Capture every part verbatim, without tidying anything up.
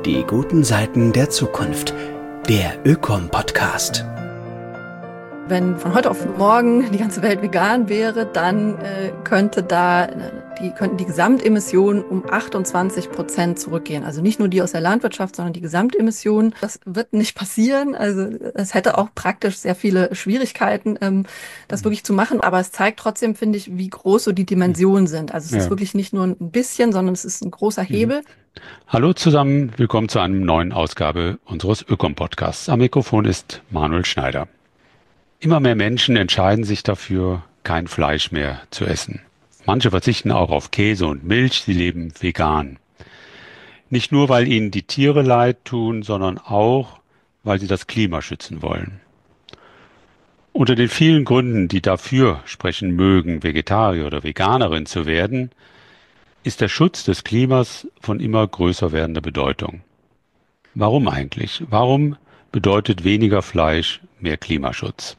Die guten Seiten der Zukunft. Der Ökom-Podcast. Wenn von heute auf morgen die ganze Welt vegan wäre, dann äh, könnte da die könnten die Gesamtemissionen um achtundzwanzig Prozent zurückgehen. Also nicht nur die aus der Landwirtschaft, sondern die Gesamtemissionen. Das wird nicht passieren. Also es hätte auch praktisch sehr viele Schwierigkeiten, ähm, das wirklich zu machen. Aber es zeigt trotzdem, finde ich, wie groß so die Dimensionen sind. Also es Ja. ist wirklich nicht nur ein bisschen, sondern es ist ein großer Hebel. Hallo zusammen, willkommen zu einer neuen Ausgabe unseres Ökom-Podcasts. Am Mikrofon ist Manuel Schneider. Immer mehr Menschen entscheiden sich dafür, kein Fleisch mehr zu essen. Manche verzichten auch auf Käse und Milch, sie leben vegan. Nicht nur, weil ihnen die Tiere leid tun, sondern auch, weil sie das Klima schützen wollen. Unter den vielen Gründen, die dafür sprechen mögen, Vegetarier oder Veganerin zu werden, ist der Schutz des Klimas von immer größer werdender Bedeutung. Warum eigentlich? Warum bedeutet weniger Fleisch mehr Klimaschutz?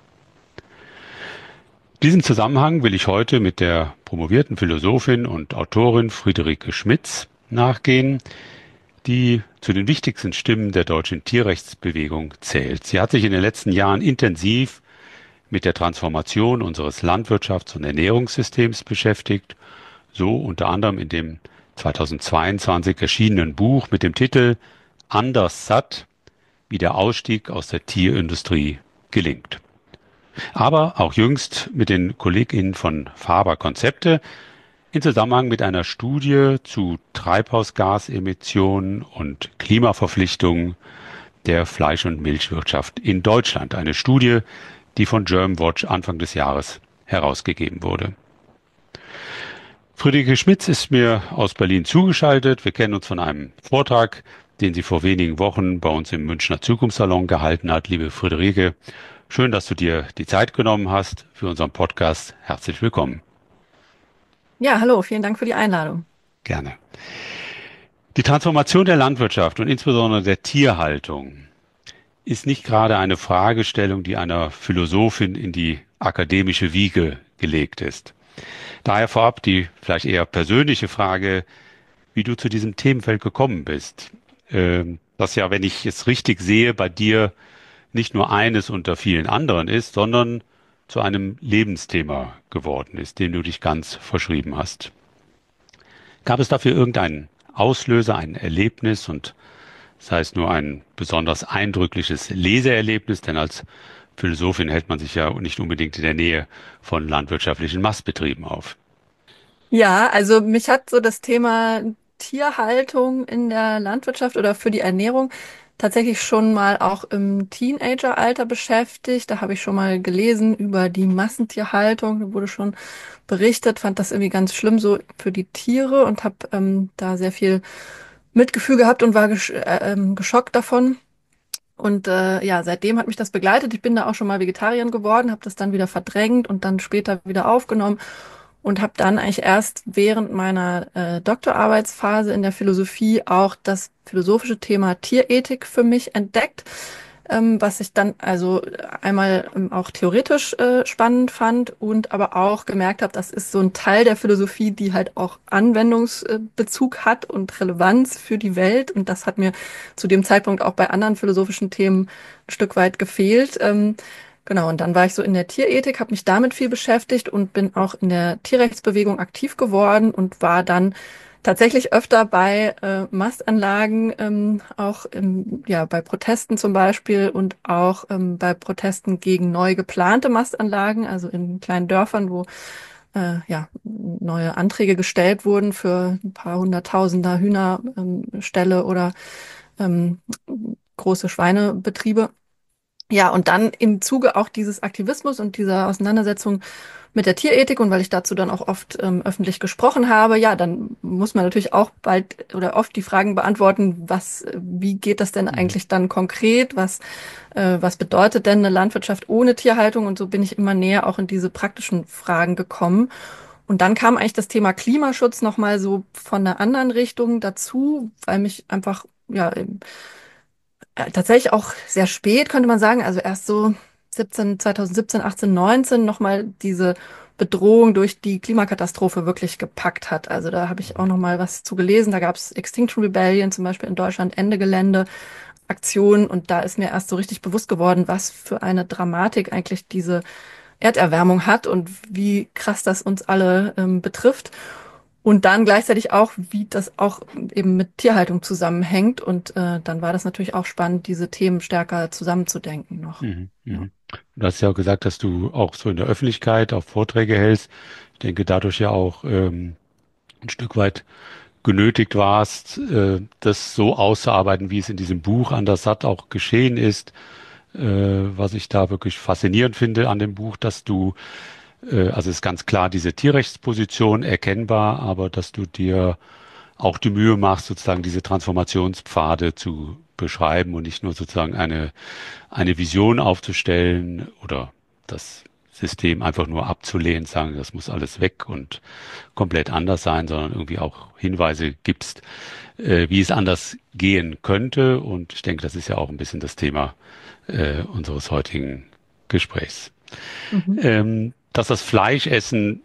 Diesem Zusammenhang will ich heute mit der promovierten Philosophin und Autorin Friederike Schmitz nachgehen, die zu den wichtigsten Stimmen der deutschen Tierrechtsbewegung zählt. Sie hat sich in den letzten Jahren intensiv mit der Transformation unseres Landwirtschafts- und Ernährungssystems beschäftigt, so unter anderem in dem zweitausendzweiundzwanzig erschienenen Buch mit dem Titel Anders satt, wie der Ausstieg aus der Tierindustrie gelingt. Aber auch jüngst mit den KollegInnen von Faber Konzepte in Zusammenhang mit einer Studie zu Treibhausgasemissionen und Klimaverpflichtungen der Fleisch- und Milchwirtschaft in Deutschland. Eine Studie, die von Germanwatch Anfang des Jahres herausgegeben wurde. Friederike Schmitz ist mir aus Berlin zugeschaltet. Wir kennen uns von einem Vortrag, den sie vor wenigen Wochen bei uns im Münchner Zukunftssalon gehalten hat. Liebe Friederike, schön, dass du dir die Zeit genommen hast für unseren Podcast. Herzlich willkommen. Ja, hallo, vielen Dank für die Einladung. Gerne. Die Transformation der Landwirtschaft und insbesondere der Tierhaltung ist nicht gerade eine Fragestellung, die einer Philosophin in die akademische Wiege gelegt ist. Daher vorab die vielleicht eher persönliche Frage, wie du zu diesem Themenfeld gekommen bist. Ähm, das ja, wenn ich es richtig sehe, bei dir nicht nur eines unter vielen anderen ist, sondern zu einem Lebensthema geworden ist, dem du dich ganz verschrieben hast. Gab es dafür irgendeinen Auslöser, ein Erlebnis und das heißt nur ein besonders eindrückliches Leseerlebnis, denn als Philosophin hält man sich ja nicht unbedingt in der Nähe von landwirtschaftlichen Mastbetrieben auf. Ja, also mich hat so das Thema Tierhaltung in der Landwirtschaft oder für die Ernährung tatsächlich schon mal auch im Teenageralter beschäftigt. Da habe ich schon mal gelesen über die Massentierhaltung. Da wurde schon berichtet, fand das irgendwie ganz schlimm so für die Tiere und habe ähm, da sehr viel Mitgefühl gehabt und war gesch äh, ähm, geschockt davon. Und äh, ja, seitdem hat mich das begleitet. Ich bin da auch schon mal Vegetarierin geworden, habe das dann wieder verdrängt und dann später wieder aufgenommen und habe dann eigentlich erst während meiner äh, Doktorarbeitsphase in der Philosophie auch das philosophische Thema Tierethik für mich entdeckt, ähm, was ich dann also einmal ähm, auch theoretisch äh, spannend fand und aber auch gemerkt habe, das ist so ein Teil der Philosophie, die halt auch Anwendungsbezug hat und Relevanz für die Welt. Und das hat mir zu dem Zeitpunkt auch bei anderen philosophischen Themen ein Stück weit gefehlt. Ähm, Genau, und dann war ich so in der Tierethik, habe mich damit viel beschäftigt und bin auch in der Tierrechtsbewegung aktiv geworden und war dann tatsächlich öfter bei äh, Mastanlagen, ähm, auch im, ja, bei Protesten zum Beispiel und auch ähm, bei Protesten gegen neu geplante Mastanlagen, also in kleinen Dörfern, wo äh, ja, neue Anträge gestellt wurden für ein paar hunderttausender Hühnerställe ähm, oder ähm, große Schweinebetriebe. Ja, und dann im Zuge auch dieses Aktivismus und dieser Auseinandersetzung mit der Tierethik und weil ich dazu dann auch oft ähm, öffentlich gesprochen habe, ja, dann muss man natürlich auch bald oder oft die Fragen beantworten, was, wie geht das denn eigentlich dann konkret? Was, äh, was bedeutet denn eine Landwirtschaft ohne Tierhaltung? Und so bin ich immer näher auch in diese praktischen Fragen gekommen. Und dann kam eigentlich das Thema Klimaschutz nochmal so von einer anderen Richtung dazu, weil mich einfach, ja, äh, tatsächlich auch sehr spät, könnte man sagen, also erst so siebzehn, zweitausendsiebzehn, achtzehn, neunzehn nochmal diese Bedrohung durch die Klimakatastrophe wirklich gepackt hat. Also da habe ich auch noch mal was zu gelesen. Da gab es Extinction Rebellion zum Beispiel in Deutschland, Ende Gelände, Aktionen. Und da ist mir erst so richtig bewusst geworden, was für eine Dramatik eigentlich diese Erderwärmung hat und wie krass das uns alle ähm, betrifft. Und dann gleichzeitig auch, wie das auch eben mit Tierhaltung zusammenhängt. Und äh, dann war das natürlich auch spannend, diese Themen stärker zusammenzudenken noch. Mhm, Ja. mhm. Du hast ja auch gesagt, dass du auch so in der Öffentlichkeit auch Vorträge hältst. Ich denke, dadurch ja auch ähm, ein Stück weit genötigt warst, äh, das so auszuarbeiten, wie es in diesem Buch an der Satt auch geschehen ist. Äh, was ich da wirklich faszinierend finde an dem Buch, dass du, äh, also es ist ganz klar diese Tierrechtsposition erkennbar, aber dass du dir auch die Mühe machst, sozusagen diese Transformationspfade zu beschreiben und nicht nur sozusagen eine, eine Vision aufzustellen oder das System einfach nur abzulehnen, sagen, das muss alles weg und komplett anders sein, sondern irgendwie auch Hinweise gibst, äh, wie es anders gehen könnte. Und ich denke, das ist ja auch ein bisschen das Thema äh, unseres heutigen Gesprächs. Mhm. Ähm, dass das Fleischessen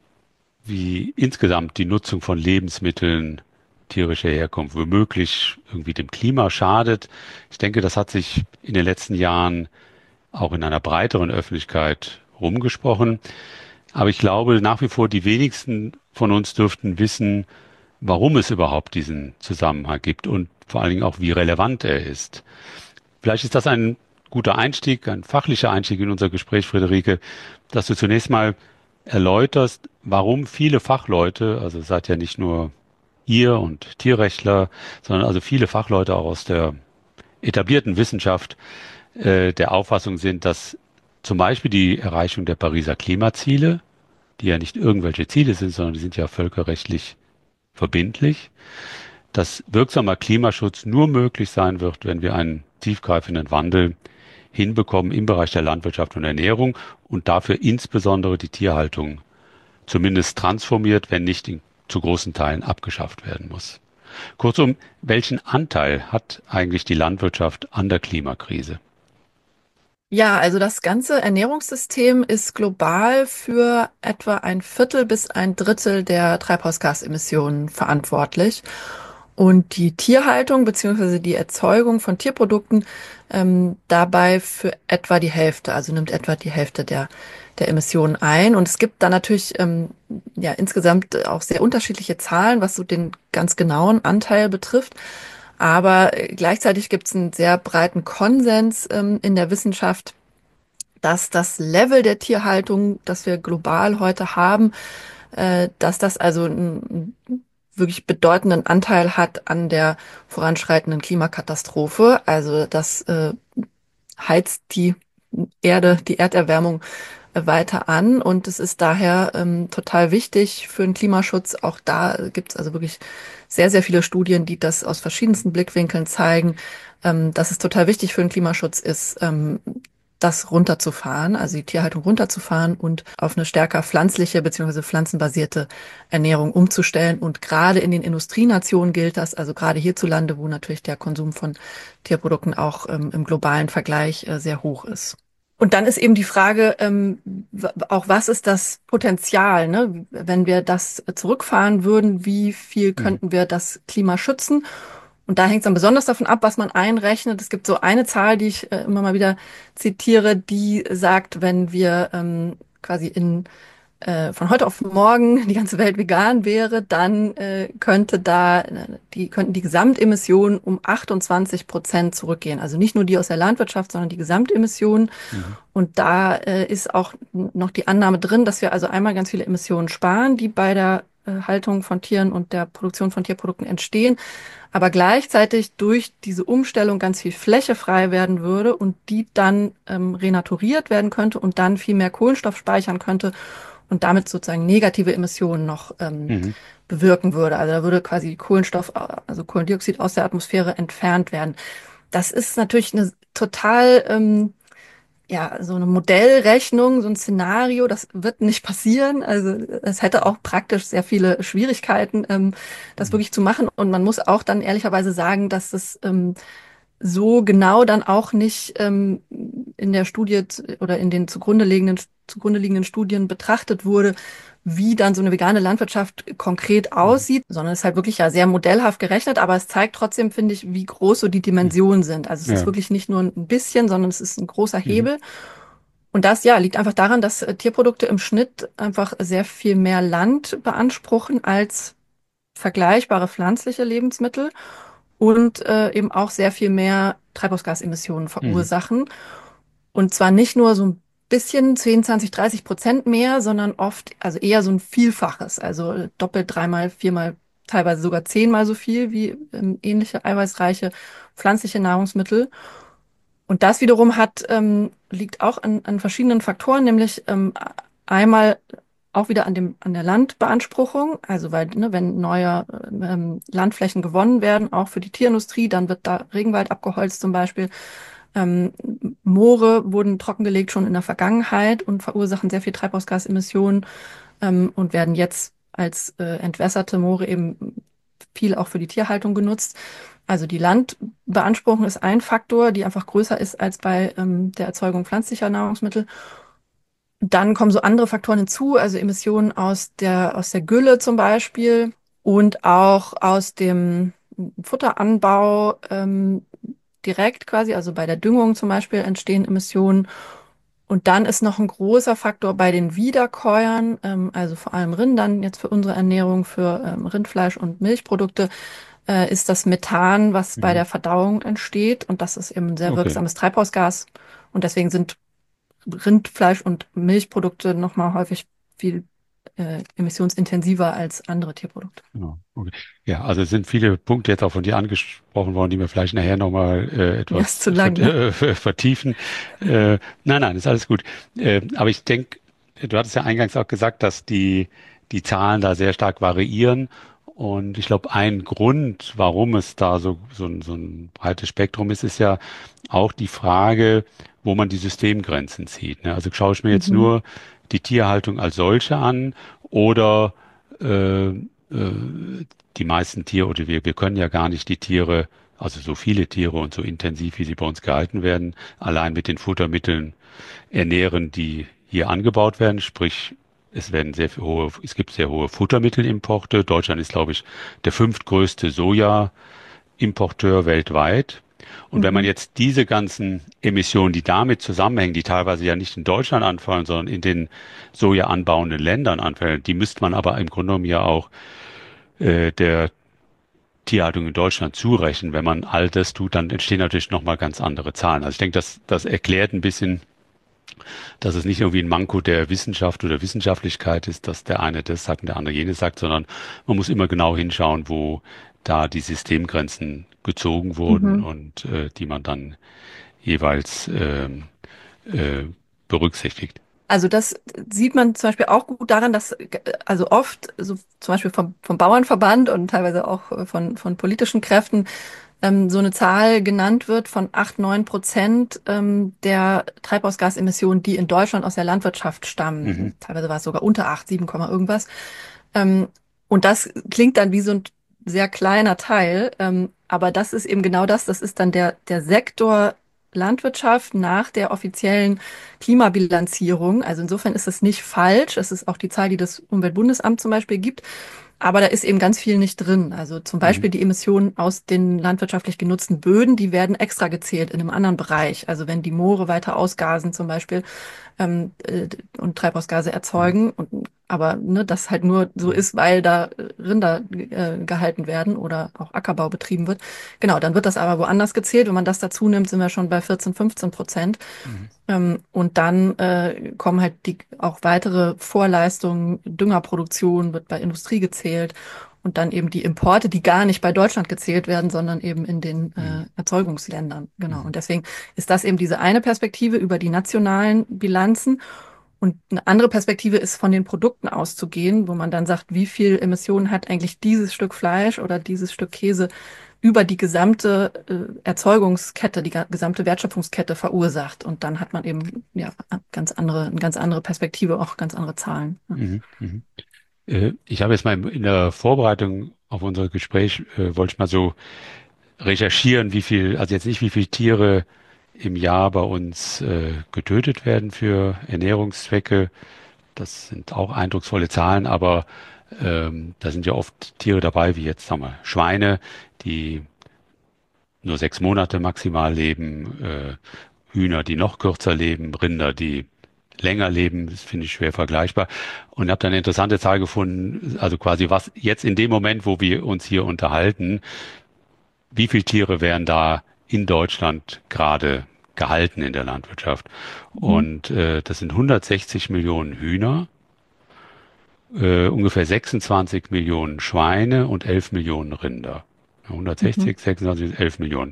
wie insgesamt die Nutzung von Lebensmitteln tierischer Herkunft womöglich irgendwie dem Klima schadet. Ich denke, das hat sich in den letzten Jahren auch in einer breiteren Öffentlichkeit rumgesprochen. Aber ich glaube nach wie vor, die wenigsten von uns dürften wissen, warum es überhaupt diesen Zusammenhang gibt und vor allen Dingen auch, wie relevant er ist. Vielleicht ist das ein guter Einstieg, ein fachlicher Einstieg in unser Gespräch, Friederike, dass du zunächst mal erläuterst, warum viele Fachleute, also seid ja nicht nur ihr und Tierrechtler, sondern also viele Fachleute auch aus der etablierten Wissenschaft äh, der Auffassung sind, dass zum Beispiel die Erreichung der Pariser Klimaziele, die ja nicht irgendwelche Ziele sind, sondern die sind ja völkerrechtlich verbindlich, dass wirksamer Klimaschutz nur möglich sein wird, wenn wir einen tiefgreifenden Wandel hinbekommen im Bereich der Landwirtschaft und Ernährung und dafür insbesondere die Tierhaltung zumindest transformiert, wenn nicht in, zu großen Teilen abgeschafft werden muss. Kurzum, welchen Anteil hat eigentlich die Landwirtschaft an der Klimakrise? Ja, also das ganze Ernährungssystem ist global für etwa ein Viertel bis ein Drittel der Treibhausgasemissionen verantwortlich. Und die Tierhaltung beziehungsweise die Erzeugung von Tierprodukten ähm, dabei für etwa die Hälfte, also nimmt etwa die Hälfte der, der Emissionen ein. Und es gibt da natürlich ähm, ja insgesamt auch sehr unterschiedliche Zahlen, was so den ganz genauen Anteil betrifft. Aber äh, gleichzeitig gibt es einen sehr breiten Konsens ähm, in der Wissenschaft, dass das Level der Tierhaltung, das wir global heute haben, äh, dass das also einen wirklich bedeutenden Anteil hat an der voranschreitenden Klimakatastrophe. Also das äh, heizt die Erde, die Erderwärmung äh, weiter an und es ist daher ähm, total wichtig für den Klimaschutz. Auch da gibt es also wirklich sehr, sehr viele Studien, die das aus verschiedensten Blickwinkeln zeigen, ähm, dass es total wichtig für den Klimaschutz ist, ähm, das runterzufahren, also die Tierhaltung runterzufahren und auf eine stärker pflanzliche bzw. pflanzenbasierte Ernährung umzustellen. Und gerade in den Industrienationen gilt das, also gerade hierzulande, wo natürlich der Konsum von Tierprodukten auch ähm, im globalen Vergleich äh, sehr hoch ist. Und dann ist eben die Frage, ähm, auch was ist das Potenzial, ne? Wenn wir das zurückfahren würden, wie viel Mhm. könnten wir das Klima schützen? Und da hängt es dann besonders davon ab, was man einrechnet. Es gibt so eine Zahl, die ich äh, immer mal wieder zitiere, die sagt, wenn wir ähm, quasi in äh, von heute auf morgen die ganze Welt vegan wäre, dann äh, könnte da äh, die könnten die Gesamtemissionen um achtundzwanzig Prozent zurückgehen. Also nicht nur die aus der Landwirtschaft, sondern die Gesamtemissionen. Mhm. Und da äh, ist auch noch die Annahme drin, dass wir also einmal ganz viele Emissionen sparen, die bei der äh, Haltung von Tieren und der Produktion von Tierprodukten entstehen, aber gleichzeitig durch diese Umstellung ganz viel Fläche frei werden würde und die dann ähm, renaturiert werden könnte und dann viel mehr Kohlenstoff speichern könnte und damit sozusagen negative Emissionen noch ähm, Mhm. bewirken würde. Also da würde quasi Kohlenstoff, also Kohlendioxid aus der Atmosphäre entfernt werden. Das ist natürlich eine total ähm, ja, so eine Modellrechnung, so ein Szenario, das wird nicht passieren. Also es hätte auch praktisch sehr viele Schwierigkeiten, ähm, das Mhm. wirklich zu machen. Und man muss auch dann ehrlicherweise sagen, dass es ähm, so genau dann auch nicht ähm, in der Studie z- oder in den zugrunde liegenden, zugrunde liegenden Studien betrachtet wurde, wie dann so eine vegane Landwirtschaft konkret Mhm. aussieht, sondern es ist halt wirklich ja sehr modellhaft gerechnet, aber es zeigt trotzdem, finde ich, wie groß so die Mhm. Dimensionen sind. Also es ist Ja. wirklich nicht nur ein bisschen, sondern es ist ein großer Mhm. Hebel. Und das, ja, liegt einfach daran, dass äh, Tierprodukte im Schnitt einfach sehr viel mehr Land beanspruchen als vergleichbare pflanzliche Lebensmittel und äh, eben auch sehr viel mehr Treibhausgasemissionen Mhm. verursachen. Und zwar nicht nur so ein bisschen, zehn, zwanzig, dreißig Prozent mehr, sondern oft, also eher so ein Vielfaches, also äh, doppelt, dreimal, viermal, teilweise sogar zehnmal so viel wie ähm, ähnliche eiweißreiche pflanzliche Nahrungsmittel. Und das wiederum hat, ähm, liegt auch an, an verschiedenen Faktoren, nämlich ähm, einmal auch wieder an dem, an der Landbeanspruchung, also weil, ne, wenn neue ähm, Landflächen gewonnen werden, auch für die Tierindustrie, dann wird da Regenwald abgeholzt zum Beispiel. Ähm, Moore wurden trockengelegt schon in der Vergangenheit und verursachen sehr viel Treibhausgasemissionen ähm, und werden jetzt als äh, entwässerte Moore eben viel auch für die Tierhaltung genutzt. Also die Landbeanspruchung ist ein Faktor, die einfach größer ist als bei ähm, der Erzeugung pflanzlicher Nahrungsmittel. Dann kommen so andere Faktoren hinzu, also Emissionen aus der, aus der Gülle zum Beispiel und auch aus dem Futteranbau ähm, direkt quasi, also bei der Düngung zum Beispiel entstehen Emissionen. Und dann ist noch ein großer Faktor bei den Wiederkäuern, ähm, also vor allem Rindern, jetzt für unsere Ernährung, für ähm, Rindfleisch und Milchprodukte, äh, ist das Methan, was bei Mhm. der Verdauung entsteht. Und das ist eben ein sehr Okay. wirksames Treibhausgas. Und deswegen sind Rindfleisch und Milchprodukte nochmal häufig viel äh, emissionsintensiver als andere Tierprodukte. Genau. Okay. Ja, also es sind viele Punkte jetzt auch von dir angesprochen worden, die wir vielleicht nachher nochmal äh, Ja, ist etwas zu lang, vert ne? äh, vertiefen. Äh, nein, nein, ist alles gut. Äh, aber ich denke, du hattest ja eingangs auch gesagt, dass die, die Zahlen da sehr stark variieren. Und ich glaube, ein Grund, warum es da so, so, ein- so ein breites Spektrum ist, ist ja auch die Frage, wo man die Systemgrenzen zieht. Ne? Also schaue ich mir jetzt Mhm. nur die Tierhaltung als solche an oder äh, äh, die meisten Tiere oder wir, wir können ja gar nicht die Tiere, also so viele Tiere und so intensiv, wie sie bei uns gehalten werden, allein mit den Futtermitteln ernähren, die hier angebaut werden. Sprich, es werden sehr viel hohe, es gibt sehr hohe Futtermittelimporte. Deutschland ist, glaube ich, der fünftgrößte Soja-Importeur weltweit. Und wenn man Mhm. jetzt diese ganzen Emissionen, die damit zusammenhängen, die teilweise ja nicht in Deutschland anfallen, sondern in den Soja anbauenden Ländern anfallen, die müsste man aber im Grunde genommen ja auch äh, der Tierhaltung in Deutschland zurechnen. Wenn man all das tut, dann entstehen natürlich nochmal ganz andere Zahlen. Also ich denke, das, das erklärt ein bisschen, dass es nicht irgendwie ein Manko der Wissenschaft oder Wissenschaftlichkeit ist, dass der eine das sagt und der andere jenes sagt, sondern man muss immer genau hinschauen, wo da die Systemgrenzen gezogen wurden Mhm. und äh, die man dann jeweils ähm, äh, berücksichtigt. Also das sieht man zum Beispiel auch gut daran, dass äh, also oft so zum Beispiel vom, vom Bauernverband und teilweise auch äh, von, von politischen Kräften ähm, so eine Zahl genannt wird von acht, neun Prozent ähm, der Treibhausgasemissionen, die in Deutschland aus der Landwirtschaft Mhm. stammen. Teilweise war es sogar unter acht, sieben, Komma irgendwas. Ähm, und das klingt dann wie so ein sehr kleiner Teil, ähm, aber das ist eben genau das. Das ist dann der, der Sektor Landwirtschaft nach der offiziellen Klimabilanzierung. Also insofern ist es nicht falsch. Es ist auch die Zahl, die das Umweltbundesamt zum Beispiel gibt. Aber da ist eben ganz viel nicht drin. Also zum Mhm. Beispiel die Emissionen aus den landwirtschaftlich genutzten Böden, die werden extra gezählt in einem anderen Bereich. Also wenn die Moore weiter ausgasen zum Beispiel ähm, äh, und Treibhausgase Mhm. erzeugen. Und, aber ne, das halt nur so Mhm. ist, weil da Rinder äh, gehalten werden oder auch Ackerbau betrieben wird. Genau, dann wird das aber woanders gezählt. Wenn man das dazu nimmt, sind wir schon bei vierzehn, fünfzehn Prozent. Mhm. Ähm, und dann äh, kommen halt die auch weitere Vorleistungen, Düngerproduktion wird bei Industrie gezählt und dann eben die Importe, die gar nicht bei Deutschland gezählt werden, sondern eben in den Mhm. äh, Erzeugungsländern. Genau. Mhm. Und deswegen ist das eben diese eine Perspektive über die nationalen Bilanzen. Und eine andere Perspektive ist von den Produkten auszugehen, wo man dann sagt, wie viel Emissionen hat eigentlich dieses Stück Fleisch oder dieses Stück Käse über die gesamte äh, Erzeugungskette, die ga- gesamte Wertschöpfungskette verursacht. Und dann hat man eben ja ganz andere, eine ganz andere Perspektive, auch ganz andere Zahlen. Ja. Mhm. Mhm. Äh, ich habe jetzt mal in der Vorbereitung auf unser Gespräch, äh, wollte ich mal so recherchieren, wie viel, also jetzt nicht wie viele Tiere im Jahr bei uns äh, getötet werden für Ernährungszwecke. Das sind auch eindrucksvolle Zahlen, aber ähm, da sind ja oft Tiere dabei, wie jetzt sagen wir Schweine, die nur sechs Monate maximal leben, äh, Hühner, die noch kürzer leben, Rinder, die länger leben. Das finde ich schwer vergleichbar. Und habe dann eine interessante Zahl gefunden, also quasi was jetzt in dem Moment, wo wir uns hier unterhalten, wie viele Tiere werden da in Deutschland gerade gehalten in der Landwirtschaft? Mhm. Und äh, das sind hundertsechzig Millionen Hühner, äh, ungefähr sechsundzwanzig Millionen Schweine und elf Millionen Rinder. Mhm. hundertsechzig, sechsundzwanzig, elf Millionen.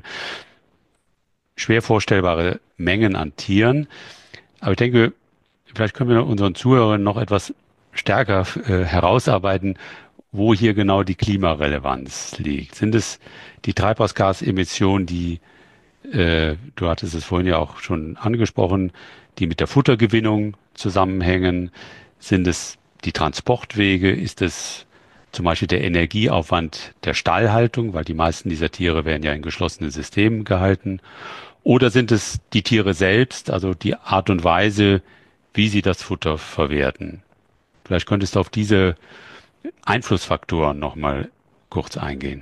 Schwer vorstellbare Mengen an Tieren. Aber ich denke, vielleicht können wir unseren Zuhörern noch etwas stärker äh, herausarbeiten, wo hier genau die Klimarelevanz liegt. Sind es die Treibhausgasemissionen, die, äh, du hattest es vorhin ja auch schon angesprochen, die mit der Futtergewinnung zusammenhängen? Sind es die Transportwege? Ist es zum Beispiel der Energieaufwand der Stallhaltung, weil die meisten dieser Tiere werden ja in geschlossenen Systemen gehalten? Oder sind es die Tiere selbst, also die Art und Weise, wie sie das Futter verwerten? Vielleicht könntest du auf diese Einflussfaktoren nochmal kurz eingehen.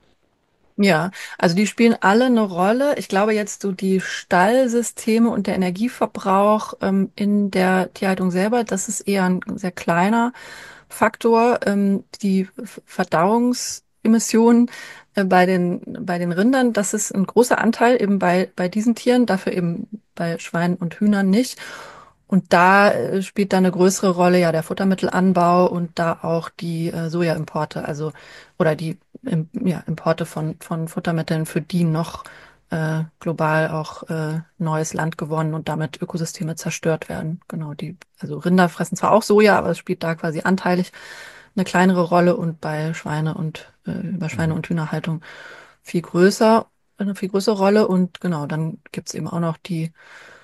Ja, also die spielen alle eine Rolle. Ich glaube jetzt so die Stallsysteme und der Energieverbrauch ähm, in der Tierhaltung selber, das ist eher ein sehr kleiner Faktor. Ähm, die F- Verdauungsemissionen äh, bei den, bei den Rindern, das ist ein großer Anteil eben bei, bei diesen Tieren, dafür eben bei Schweinen und Hühnern nicht. Und da äh, spielt dann eine größere Rolle ja der Futtermittelanbau und da auch die äh, Sojaimporte, also oder die im, ja, Importe von, von Futtermitteln, für die noch äh, global auch äh, neues Land gewonnen und damit Ökosysteme zerstört werden. Genau, die, also Rinder fressen zwar auch Soja, aber es spielt da quasi anteilig eine kleinere Rolle und bei Schweine und äh, bei Schweine- Mhm. und Hühnerhaltung viel größer, eine viel größere Rolle. Und genau, dann gibt's eben auch noch die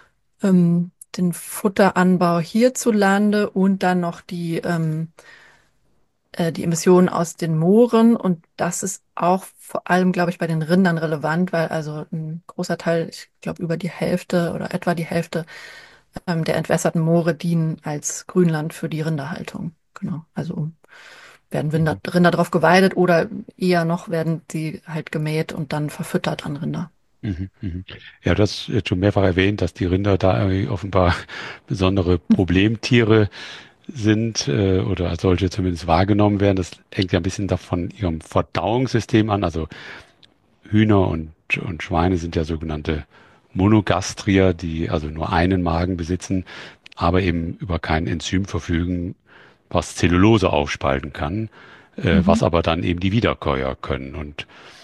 ähm, den Futteranbau hierzulande und dann noch die, ähm, äh, die Emissionen aus den Mooren. Und das ist auch vor allem, glaube ich, bei den Rindern relevant, weil also ein großer Teil, ich glaube, über die Hälfte oder etwa die Hälfte ähm, der entwässerten Moore dienen als Grünland für die Rinderhaltung. Genau. Also werden Rinder, Mhm. Rinder drauf geweidet oder eher noch werden sie halt gemäht und dann verfüttert an Rinder. Mhm. Mhm. Ja, du hast jetzt schon mehrfach erwähnt, dass die Rinder da irgendwie offenbar besondere Problemtiere sind äh, oder als solche zumindest wahrgenommen werden. Das hängt ja ein bisschen davon ihrem Verdauungssystem an. Also Hühner und, und Schweine sind ja sogenannte Monogastrier, die also nur einen Magen besitzen, aber eben über kein Enzym verfügen, was Zellulose aufspalten kann, äh, Mhm. was aber dann eben die Wiederkäuer können. Und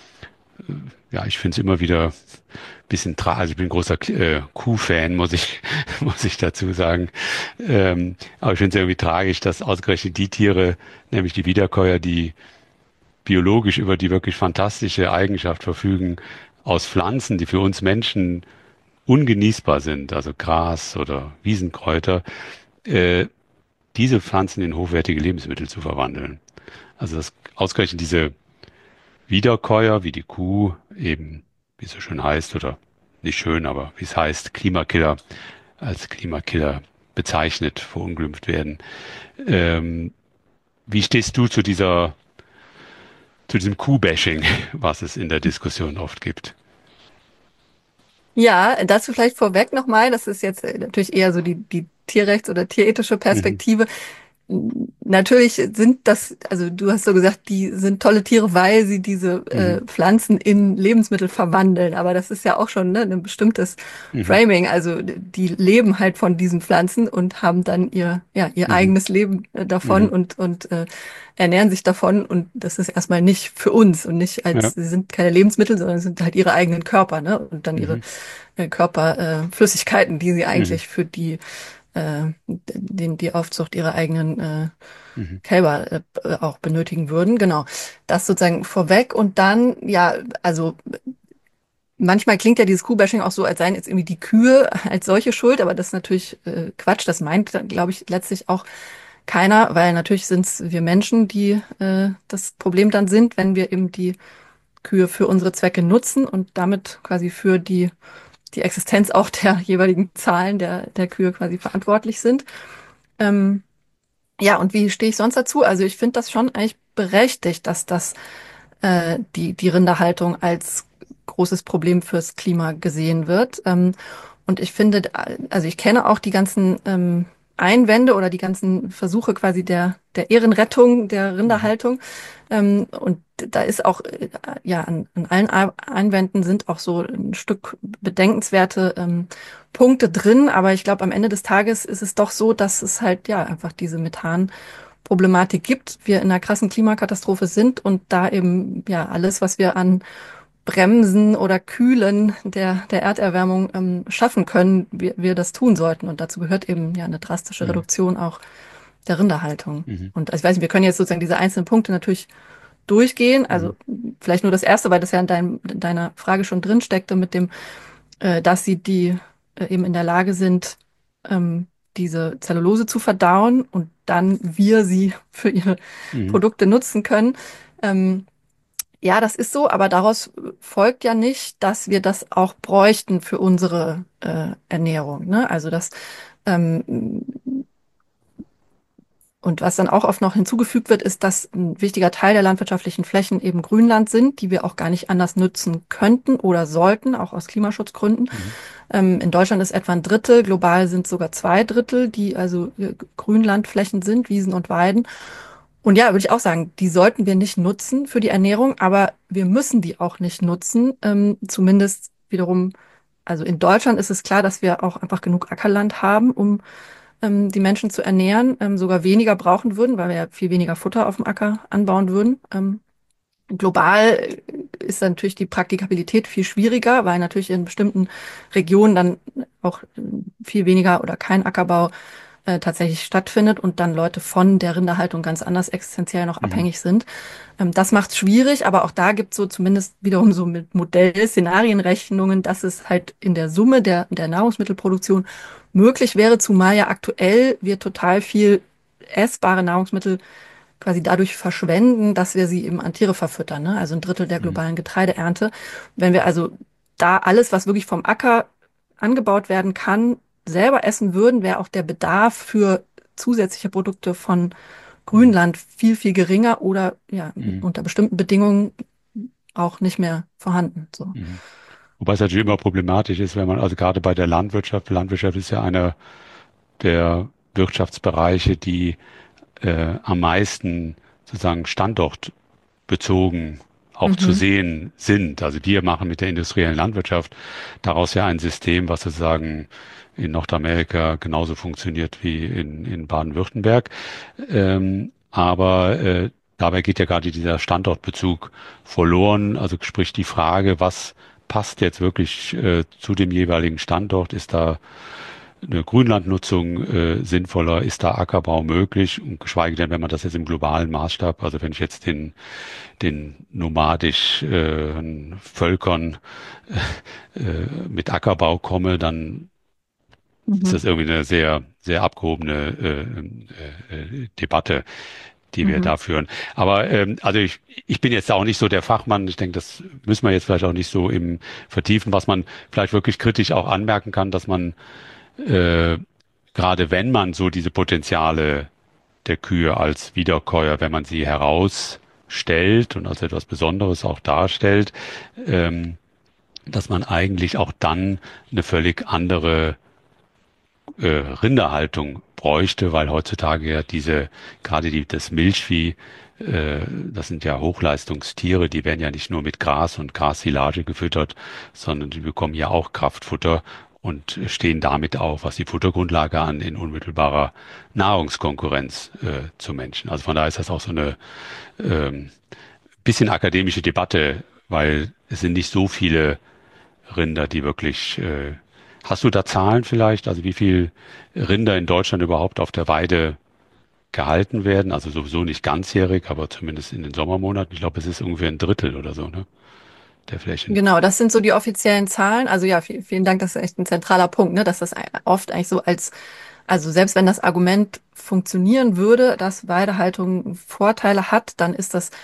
ja, ich finde es immer wieder ein bisschen tra, also ich bin ein großer äh, Kuhfan, muss ich, muss ich dazu sagen. Ähm, aber ich finde es irgendwie tragisch, dass ausgerechnet die Tiere, nämlich die Wiederkäuer, die biologisch über die wirklich fantastische Eigenschaft verfügen, aus Pflanzen, die für uns Menschen ungenießbar sind, also Gras oder Wiesenkräuter, äh, diese Pflanzen in hochwertige Lebensmittel zu verwandeln. Also dass ausgerechnet diese Wiederkäuer, wie die Kuh, eben, wie es so schön heißt, oder nicht schön, aber wie es heißt, Klimakiller, als Klimakiller bezeichnet, verunglimpft werden. Ähm, wie stehst du zu dieser, zu diesem Kuh-Bashing, was es in der Diskussion oft gibt? Ja, dazu vielleicht vorweg nochmal, das ist jetzt äh, natürlich eher so die, die Tierrechts- oder tierethische Mhm, Perspektive. N- Natürlich sind das, also du hast so gesagt, die sind tolle Tiere, weil sie diese mhm, äh, Pflanzen in Lebensmittel verwandeln. Aber das ist ja auch schon ne, ein bestimmtes mhm, Framing. Also d- die leben halt von diesen Pflanzen und haben dann ihr, ja, ihr mhm, eigenes Leben äh, davon mhm, und, und äh, ernähren sich davon. Und das ist erstmal nicht für uns und nicht als, ja, sie sind keine Lebensmittel, sondern es sind halt ihre eigenen Körper, ne? Und dann ihre mhm, äh, Körperflüssigkeiten, äh, Flüssigkeiten, die sie mhm, eigentlich für die äh, den, die Aufzucht ihrer eigenen äh, mhm, Kälber äh, auch benötigen würden. Genau, das sozusagen vorweg. Und dann, ja, also manchmal klingt ja dieses Kuhbashing auch so, als seien jetzt irgendwie die Kühe als solche schuld, aber das ist natürlich äh, Quatsch. Das meint, glaube ich, letztlich auch keiner, weil natürlich sind es wir Menschen, die äh, das Problem dann sind, wenn wir eben die Kühe für unsere Zwecke nutzen und damit quasi für die, die Existenz auch der jeweiligen Zahlen der, der Kühe quasi verantwortlich sind. Ähm, ja, und wie stehe ich sonst dazu? Also ich finde das schon eigentlich berechtigt, dass das äh, die, die Rinderhaltung als großes Problem fürs Klima gesehen wird. Ähm, und ich finde, also ich kenne auch die ganzen ähm, Einwände oder die ganzen Versuche quasi der, der Ehrenrettung der Mhm. Rinderhaltung. Ähm, und da ist auch, äh, ja, an, an allen Einwänden sind auch so ein Stück bedenkenswerte ähm, Punkte drin. Aber ich glaube, am Ende des Tages ist es doch so, dass es halt, ja, einfach diese Methan-Problematik gibt. Wir in einer krassen Klimakatastrophe sind und da eben, ja, alles, was wir an Bremsen oder Kühlen der, der Erderwärmung ähm, schaffen können, wir, wir das tun sollten. Und dazu gehört eben ja eine drastische Mhm. Reduktion auch der Rinderhaltung. Mhm. Und also ich weiß nicht, wir können jetzt sozusagen diese einzelnen Punkte natürlich durchgehen. Mhm. Also vielleicht nur das erste, weil das ja in, dein, in deiner Frage schon drin steckte, mit dem, äh, dass sie die äh, eben in der Lage sind, ähm, diese Zellulose zu verdauen und dann wir sie für ihre Mhm. Produkte nutzen können. Ähm, ja, das ist so, aber daraus folgt ja nicht, dass wir das auch bräuchten für unsere äh, Ernährung. Ne? Also das ähm, und was dann auch oft noch hinzugefügt wird, ist, dass ein wichtiger Teil der landwirtschaftlichen Flächen eben Grünland sind, die wir auch gar nicht anders nutzen könnten oder sollten, auch aus Klimaschutzgründen. Mhm. Ähm, in Deutschland ist etwa ein Drittel, global sind sogar zwei Drittel, die also äh, Grünlandflächen sind, Wiesen und Weiden. Und ja, würde ich auch sagen, die sollten wir nicht nutzen für die Ernährung, aber wir müssen die auch nicht nutzen. Ähm, zumindest wiederum, also in Deutschland ist es klar, dass wir auch einfach genug Ackerland haben, um ähm, die Menschen zu ernähren, ähm, sogar weniger brauchen würden, weil wir ja viel weniger Futter auf dem Acker anbauen würden. Ähm, global ist dann natürlich die Praktikabilität viel schwieriger, weil natürlich in bestimmten Regionen dann auch äh, viel weniger oder kein Ackerbau äh, tatsächlich stattfindet und dann Leute von der Rinderhaltung ganz anders existenziell noch Mhm. abhängig sind. Ähm, das macht es schwierig, aber auch da gibt es so zumindest wiederum so mit Modell-Szenarienrechnungen, dass es halt in der Summe der, der Nahrungsmittelproduktion möglich wäre, zumal ja aktuell wir total viel essbare Nahrungsmittel quasi dadurch verschwenden, dass wir sie eben an Tiere verfüttern, ne? Also ein Drittel der Mhm. globalen Getreideernte. Wenn wir also da alles, was wirklich vom Acker angebaut werden kann, selber essen würden, wäre auch der Bedarf für zusätzliche Produkte von Mhm. Grünland viel, viel geringer oder ja, Mhm. unter bestimmten Bedingungen auch nicht mehr vorhanden. So. Mhm. Wobei es natürlich immer problematisch ist, wenn man, also gerade bei der Landwirtschaft, Landwirtschaft ist ja einer der Wirtschaftsbereiche, die äh, am meisten sozusagen standortbezogen auch zu Mhm. sehen sind. Also wir machen mit der industriellen Landwirtschaft daraus ja ein System, was sozusagen in Nordamerika genauso funktioniert wie in, in Baden-Württemberg. Ähm, aber äh, dabei geht ja gerade dieser Standortbezug verloren. Also sprich die Frage, was passt jetzt wirklich äh, zu dem jeweiligen Standort? Ist da eine Grünlandnutzung äh, sinnvoller? Ist da Ackerbau möglich? Und geschweige denn, wenn man das jetzt im globalen Maßstab, also wenn ich jetzt den, den nomadisch äh, Völkern äh, mit Ackerbau komme, dann ist Mhm. das irgendwie eine sehr, sehr abgehobene äh, äh, äh, Debatte, die wir Mhm. da führen. Aber ähm, also ich, ich bin jetzt auch nicht so der Fachmann. Ich denke, das müssen wir jetzt vielleicht auch nicht so im vertiefen, was man vielleicht wirklich kritisch auch anmerken kann, dass man äh, gerade wenn man so diese Potenziale der Kühe als Wiederkäuer, wenn man sie herausstellt und als etwas Besonderes auch darstellt, ähm, dass man eigentlich auch dann eine völlig andere äh, Rinderhaltung bräuchte, weil heutzutage ja diese, gerade die, das Milchvieh, äh, das sind ja Hochleistungstiere, die werden ja nicht nur mit Gras und Grassilage gefüttert, sondern die bekommen ja auch Kraftfutter und stehen damit auch, was die Futtergrundlage an, in unmittelbarer Nahrungskonkurrenz äh, zu Menschen. Also von daher ist das auch so eine ähm, bisschen akademische Debatte, weil es sind nicht so viele Rinder, die wirklich. Äh, hast du da Zahlen vielleicht? Also wie viel Rinder in Deutschland überhaupt auf der Weide gehalten werden? Also sowieso nicht ganzjährig, aber zumindest in den Sommermonaten. Ich glaube, es ist ungefähr ein Drittel oder so, ne? Der Flächen. Genau, das sind so die offiziellen Zahlen. Also ja, vielen, vielen Dank, das ist echt ein zentraler Punkt, ne, dass das oft eigentlich so als, also selbst wenn das Argument funktionieren würde, dass Weidehaltung Vorteile hat, dann ist das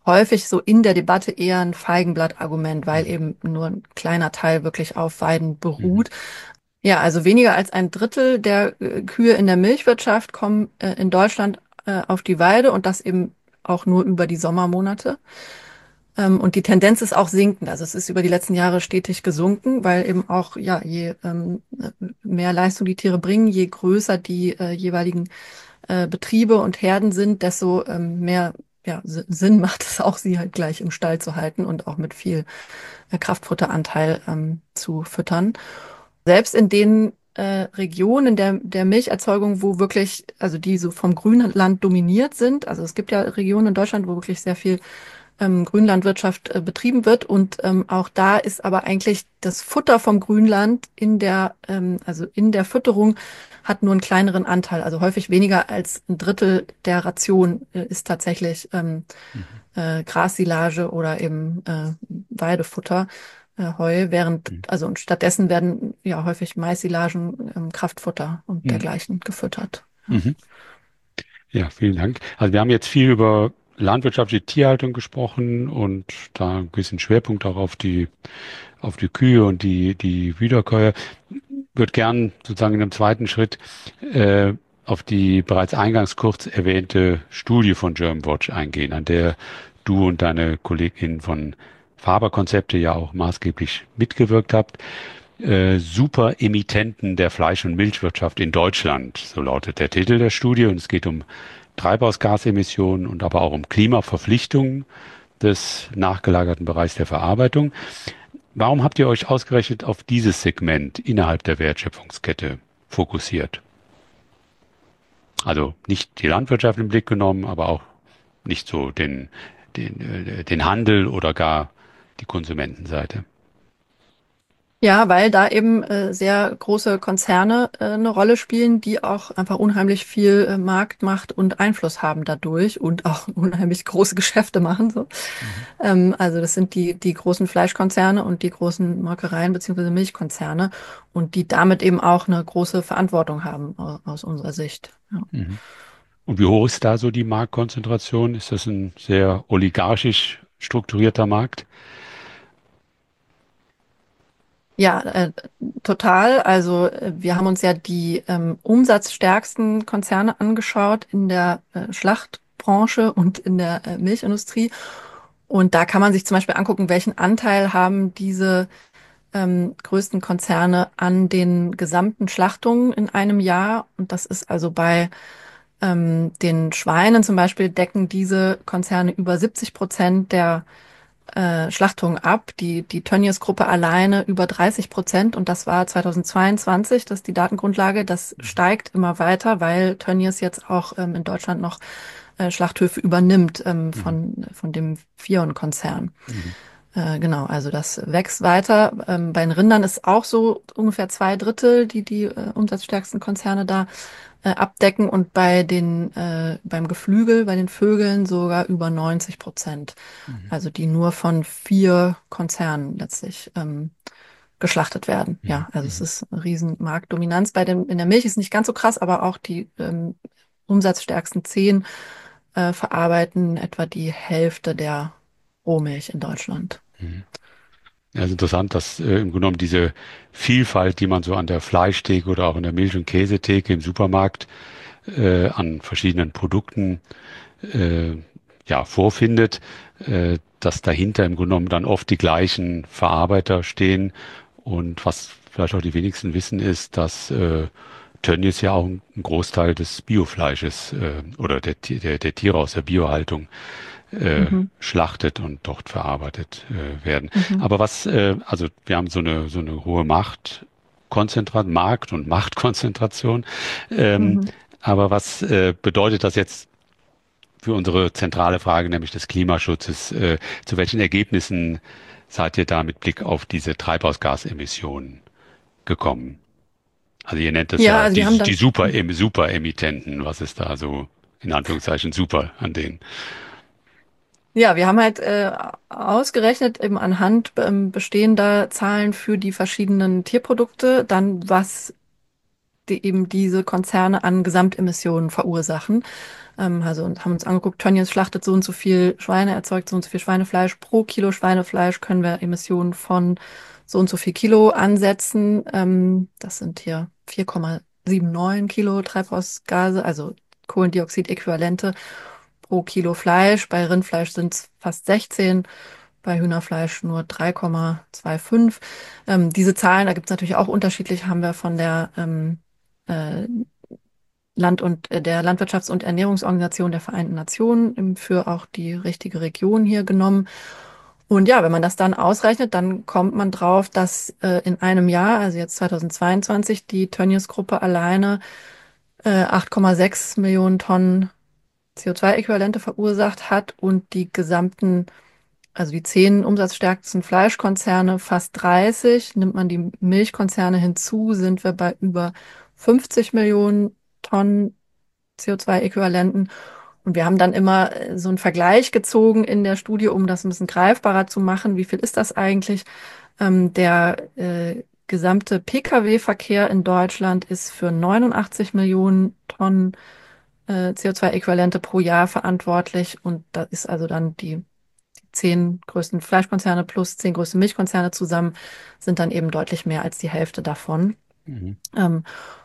häufig so in der Debatte eher ein Feigenblattargument, weil Mhm. eben nur ein kleiner Teil wirklich auf Weiden Mhm. beruht. Ja, also weniger als ein Drittel der äh, Kühe in der Milchwirtschaft kommen äh, in Deutschland äh, auf die Weide und das eben auch nur über die Sommermonate. Ähm, und die Tendenz ist auch sinkend. Also es ist über die letzten Jahre stetig gesunken, weil eben auch, ja, je ähm, mehr Leistung die Tiere bringen, je größer die äh, jeweiligen äh, Betriebe und Herden sind, desto ähm, mehr ja, S- Sinn macht es auch, sie halt gleich im Stall zu halten und auch mit viel äh, Kraftfutteranteil ähm, zu füttern. Selbst in den äh, Regionen der, der Milcherzeugung, wo wirklich, also die so vom Grünland dominiert sind, also es gibt ja Regionen in Deutschland, wo wirklich sehr viel ähm, Grünlandwirtschaft äh, betrieben wird. Und ähm, auch da ist aber eigentlich das Futter vom Grünland in der, ähm, also in der Fütterung hat nur einen kleineren Anteil. Also häufig weniger als ein Drittel der Ration äh, ist tatsächlich ähm, Mhm. äh, Grassilage oder eben äh, Weidefutter. äh, Heu, während, Mhm. also und stattdessen werden ja häufig Maissilagen, ähm, Kraftfutter und Mhm. dergleichen gefüttert. Ja. Mhm. Ja, vielen Dank. Also wir haben jetzt viel über landwirtschaftliche Tierhaltung gesprochen und da ein bisschen Schwerpunkt auch auf die, auf die Kühe und die, die Wiederkäuer. Würde gern sozusagen in einem zweiten Schritt äh, auf die bereits eingangs kurz erwähnte Studie von Germanwatch eingehen, an der du und deine Kollegin von Faber-Konzepte ja auch maßgeblich mitgewirkt habt. Äh, Superemittenten der Fleisch- und Milchwirtschaft in Deutschland, so lautet der Titel der Studie. Und es geht um Treibhausgasemissionen und aber auch um Klimaverpflichtungen des nachgelagerten Bereichs der Verarbeitung. Warum habt ihr euch ausgerechnet auf dieses Segment innerhalb der Wertschöpfungskette fokussiert? Also nicht die Landwirtschaft im Blick genommen, aber auch nicht so den, den, äh, den Handel oder gar die Konsumentenseite. Ja, weil da eben äh, sehr große Konzerne äh, eine Rolle spielen, die auch einfach unheimlich viel äh, Marktmacht und Einfluss haben dadurch und auch unheimlich große Geschäfte machen. So. Mhm. Ähm, also das sind die, die großen Fleischkonzerne und die großen Molkereien beziehungsweise Milchkonzerne und die damit eben auch eine große Verantwortung haben aus, aus unserer Sicht. Ja. Mhm. Und wie hoch ist da so die Marktkonzentration? Ist das ein sehr oligarchisch strukturierter Markt? Ja, äh, total. Also äh, wir haben uns ja die ähm, umsatzstärksten Konzerne angeschaut in der äh, Schlachtbranche und in der äh, Milchindustrie. Und da kann man sich zum Beispiel angucken, welchen Anteil haben diese ähm, größten Konzerne an den gesamten Schlachtungen in einem Jahr. Und das ist also bei ähm, den Schweinen zum Beispiel decken diese Konzerne über siebzig Prozent der äh, Schlachtungen ab. Die, die Tönnies-Gruppe alleine über dreißig Prozent und das war zweitausendzweiundzwanzig, das ist die Datengrundlage. Das steigt immer weiter, weil Tönnies jetzt auch ähm, in Deutschland noch äh, Schlachthöfe übernimmt ähm, Mhm. von, von dem Vion-Konzern. Mhm. Äh, genau, also das wächst weiter. Ähm, bei den Rindern ist auch so ungefähr zwei Drittel, die die äh, umsatzstärksten Konzerne da äh, abdecken und bei den äh, beim Geflügel, bei den Vögeln sogar über neunzig Prozent. Mhm. Also die nur von vier Konzernen letztlich ähm, geschlachtet werden. Mhm. Ja, also es Mhm. ist eine riesen Marktdominanz. Bei dem in der Milch ist nicht ganz so krass, aber auch die ähm, umsatzstärksten zehn äh, verarbeiten etwa die Hälfte der Rohmilch in Deutschland. Mhm. Ja, es ist interessant, dass äh, im Grunde genommen diese Vielfalt, die man so an der Fleischtheke oder auch in der Milch- und Käsetheke im Supermarkt äh, an verschiedenen Produkten äh, ja, vorfindet, äh, dass dahinter im Grunde genommen dann oft die gleichen Verarbeiter stehen. Und was vielleicht auch die wenigsten wissen, ist, dass äh, Tönnies ja auch einen Großteil des Biofleisches äh, oder der, Ti- der, der Tiere aus der Biohaltung äh, Mhm. schlachtet und dort verarbeitet äh, werden. Mhm. Aber was, äh, also wir haben so eine so eine hohe Machtkonzentration, Markt- und Machtkonzentration. Ähm, Mhm. aber was äh, bedeutet das jetzt für unsere zentrale Frage, nämlich des Klimaschutzes? Äh, zu welchen Ergebnissen seid ihr da mit Blick auf diese Treibhausgasemissionen gekommen? Also ihr nennt es Ja, ja also wir die, haben die dann, Super, Superemittenten. Was ist da so in Anführungszeichen super an denen? ja, wir haben halt äh, ausgerechnet eben anhand ähm, bestehender Zahlen für die verschiedenen Tierprodukte, dann was die eben diese Konzerne an Gesamtemissionen verursachen. Ähm, also und haben uns angeguckt, Tönnies schlachtet so und so viel Schweine, erzeugt so und so viel Schweinefleisch. Pro Kilo Schweinefleisch können wir Emissionen von so und so viel Kilo ansetzen. Ähm, das sind hier vier Komma neunundsiebzig Kilo Treibhausgase, also Kohlendioxid-Äquivalente pro Kilo Fleisch. Bei Rindfleisch sind es fast sechzehn, bei Hühnerfleisch nur drei Komma fünfundzwanzig. Ähm, diese Zahlen, da gibt es natürlich auch unterschiedlich, haben wir von der ähm, äh, Land- und äh, der Landwirtschafts- und Ernährungsorganisation der Vereinten Nationen ähm, für auch die richtige Region hier genommen. Und ja, wenn man das dann ausrechnet, dann kommt man drauf, dass äh, in einem Jahr, also jetzt zweitausendzweiundzwanzig, die Tönnies-Gruppe alleine äh, acht Komma sechs Millionen Tonnen C O zwei Äquivalente verursacht hat und die gesamten, also die zehn umsatzstärksten Fleischkonzerne fast dreißig. Nimmt man die Milchkonzerne hinzu, sind wir bei über fünfzig Millionen Tonnen C O zwei Äquivalenten. Und wir haben dann immer äh, so einen Vergleich gezogen in der Studie, um das ein bisschen greifbarer zu machen. Wie viel ist das eigentlich? Ähm, der äh, gesamte Pkw-Verkehr in Deutschland ist für neunundachtzig Millionen Tonnen äh, C O zwei Äquivalente pro Jahr verantwortlich. Und da ist also dann die, die zehn größten Fleischkonzerne plus zehn größten Milchkonzerne zusammen sind dann eben deutlich mehr als die Hälfte davon. Mhm. Ähm,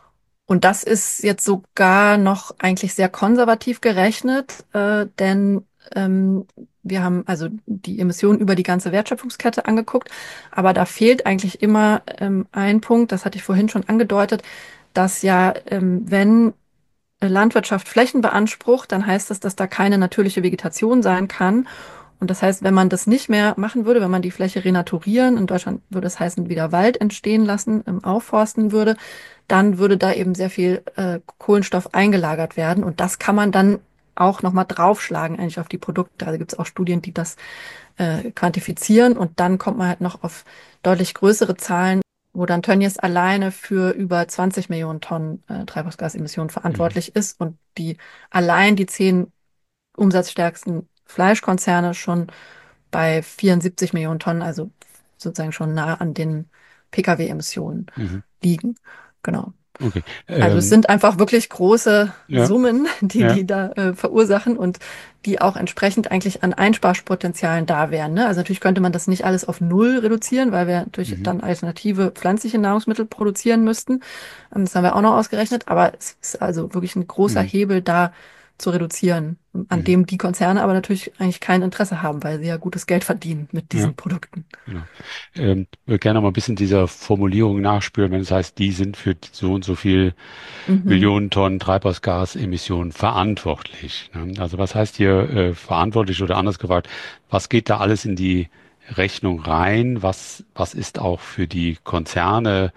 und das ist jetzt sogar noch eigentlich sehr konservativ gerechnet, äh, denn ähm, wir haben also die Emissionen über die ganze Wertschöpfungskette angeguckt, aber da fehlt eigentlich immer ähm, ein Punkt, das hatte ich vorhin schon angedeutet, dass ja, ähm, wenn Landwirtschaft Flächen beansprucht, dann heißt das, dass da keine natürliche Vegetation sein kann. Und das heißt, wenn man das nicht mehr machen würde, wenn man die Fläche renaturieren, in Deutschland würde es heißen, wieder Wald entstehen lassen, ähm, aufforsten würde, dann würde da eben sehr viel äh, Kohlenstoff eingelagert werden. Und das kann man dann auch nochmal draufschlagen, eigentlich auf die Produkte. Also gibt es auch Studien, die das äh, quantifizieren. Und dann kommt man halt noch auf deutlich größere Zahlen, wo dann Tönnies alleine für über zwanzig Millionen Tonnen äh, Treibhausgasemissionen Mhm. verantwortlich ist und die allein die zehn umsatzstärksten Fleischkonzerne schon bei vierundsiebzig Millionen Tonnen, also sozusagen schon nah an den Pkw-Emissionen Mhm. liegen. Genau. Okay. Also es Ähm, sind einfach wirklich große ja, Summen, die ja. die da äh, verursachen und die auch entsprechend eigentlich an Einsparpotenzialen da wären. Ne? Also natürlich könnte man das nicht alles auf Null reduzieren, weil wir natürlich Mhm. dann alternative pflanzliche Nahrungsmittel produzieren müssten. Ähm, Das haben wir auch noch ausgerechnet, aber es ist also wirklich ein großer Mhm. Hebel da zu reduzieren, an Mhm. dem die Konzerne aber natürlich eigentlich kein Interesse haben, weil sie ja gutes Geld verdienen mit Ja, diesen Produkten. genau. Ähm, würde gerne mal ein bisschen dieser Formulierung nachspüren, wenn es heißt, die sind für so und so viel Mhm. Millionen Tonnen Treibhausgasemissionen verantwortlich. Ne? Also was heißt hier äh, verantwortlich oder anders gefragt, was geht da alles in die Rechnung rein? Was, was ist auch für die Konzerne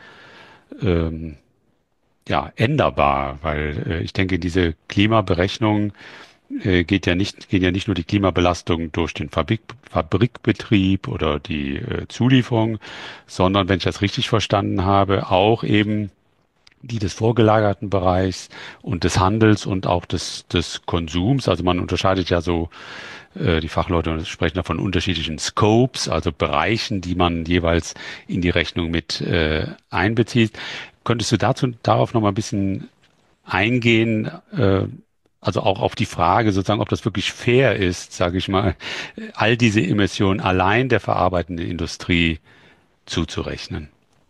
ähm, ja, änderbar? Weil äh, ich denke, diese Klimaberechnung äh, geht ja nicht, geht ja nicht nur die Klimabelastung durch den Fabrik, Fabrikbetrieb oder die äh, Zulieferung, sondern, wenn ich das richtig verstanden habe, auch eben die des vorgelagerten Bereichs und des Handels und auch des, des Konsums. Also man unterscheidet ja so, äh, die Fachleute sprechen davon unterschiedlichen Scopes, also Bereichen, die man jeweils in die Rechnung mit äh, einbezieht. Könntest du dazu darauf noch mal ein bisschen eingehen? Äh, also auch auf die Frage sozusagen, ob das wirklich fair ist, sage ich mal, all diese Emissionen allein der verarbeitenden Industrie zuzurechnen.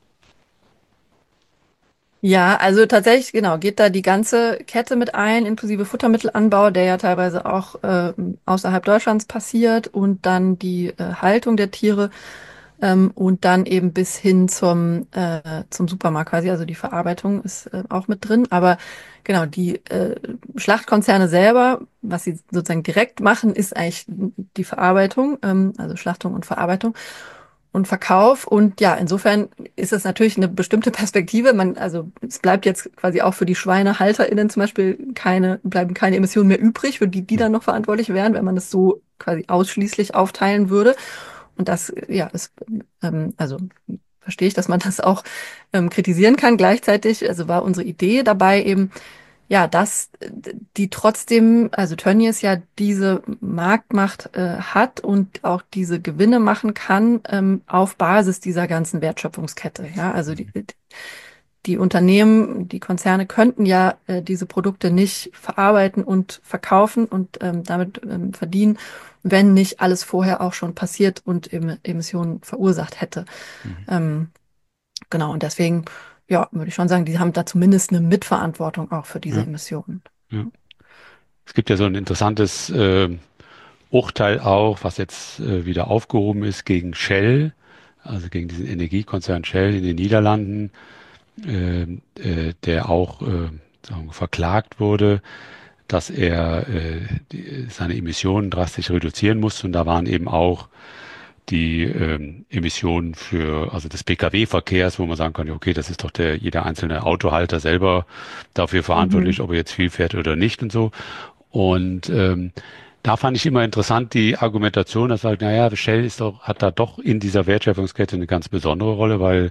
Ja, also tatsächlich, genau, geht da die ganze Kette mit ein, inklusive Futtermittelanbau, der ja teilweise auch äh, außerhalb Deutschlands passiert und dann die äh, Haltung der Tiere ähm, und dann eben bis hin zum, äh, zum Supermarkt quasi, also die Verarbeitung ist äh, auch mit drin. Aber genau, die äh, Schlachtkonzerne selber, was sie sozusagen direkt machen, ist eigentlich die Verarbeitung, ähm, also Schlachtung und Verarbeitung und Verkauf. Und ja, insofern ist es natürlich eine bestimmte Perspektive. Man, also es bleibt jetzt quasi auch für die SchweinehalterInnen zum Beispiel keine, bleiben keine Emissionen mehr übrig, für die die dann noch verantwortlich wären, wenn man es so quasi ausschließlich aufteilen würde. Und das, ja, ist, ähm, also verstehe ich, dass man das auch ähm, kritisieren kann. Gleichzeitig, also war unsere Idee dabei eben, ja, dass äh, die trotzdem, also Tönnies ja diese Marktmacht äh, hat und auch diese Gewinne machen kann ähm, auf Basis dieser ganzen Wertschöpfungskette. Ja, also die, die Unternehmen, die Konzerne könnten ja äh, diese Produkte nicht verarbeiten und verkaufen und ähm, damit ähm, verdienen, wenn nicht alles vorher auch schon passiert und em Emissionen verursacht hätte. Mhm. Ähm, genau, und deswegen, ja, würde ich schon sagen, die haben da zumindest eine Mitverantwortung auch für diese Ja, Emissionen. ja. Es gibt ja so ein interessantes äh, Urteil auch, was jetzt äh, wieder aufgehoben ist gegen Shell, also gegen diesen Energiekonzern Shell in den Niederlanden, äh, äh, der auch äh, sagen wir, verklagt wurde, dass er äh, die, seine Emissionen drastisch reduzieren musste. Und da waren eben auch die ähm, Emissionen für, also des Pkw-Verkehrs, wo man sagen kann, ja, okay, das ist doch der, jeder einzelne Autohalter selber dafür verantwortlich, Mhm. ob er jetzt viel fährt oder nicht und so. Und ähm, da fand ich immer interessant die Argumentation, dass sagt, naja, Shell ist doch, hat da doch in dieser Wertschöpfungskette eine ganz besondere Rolle, weil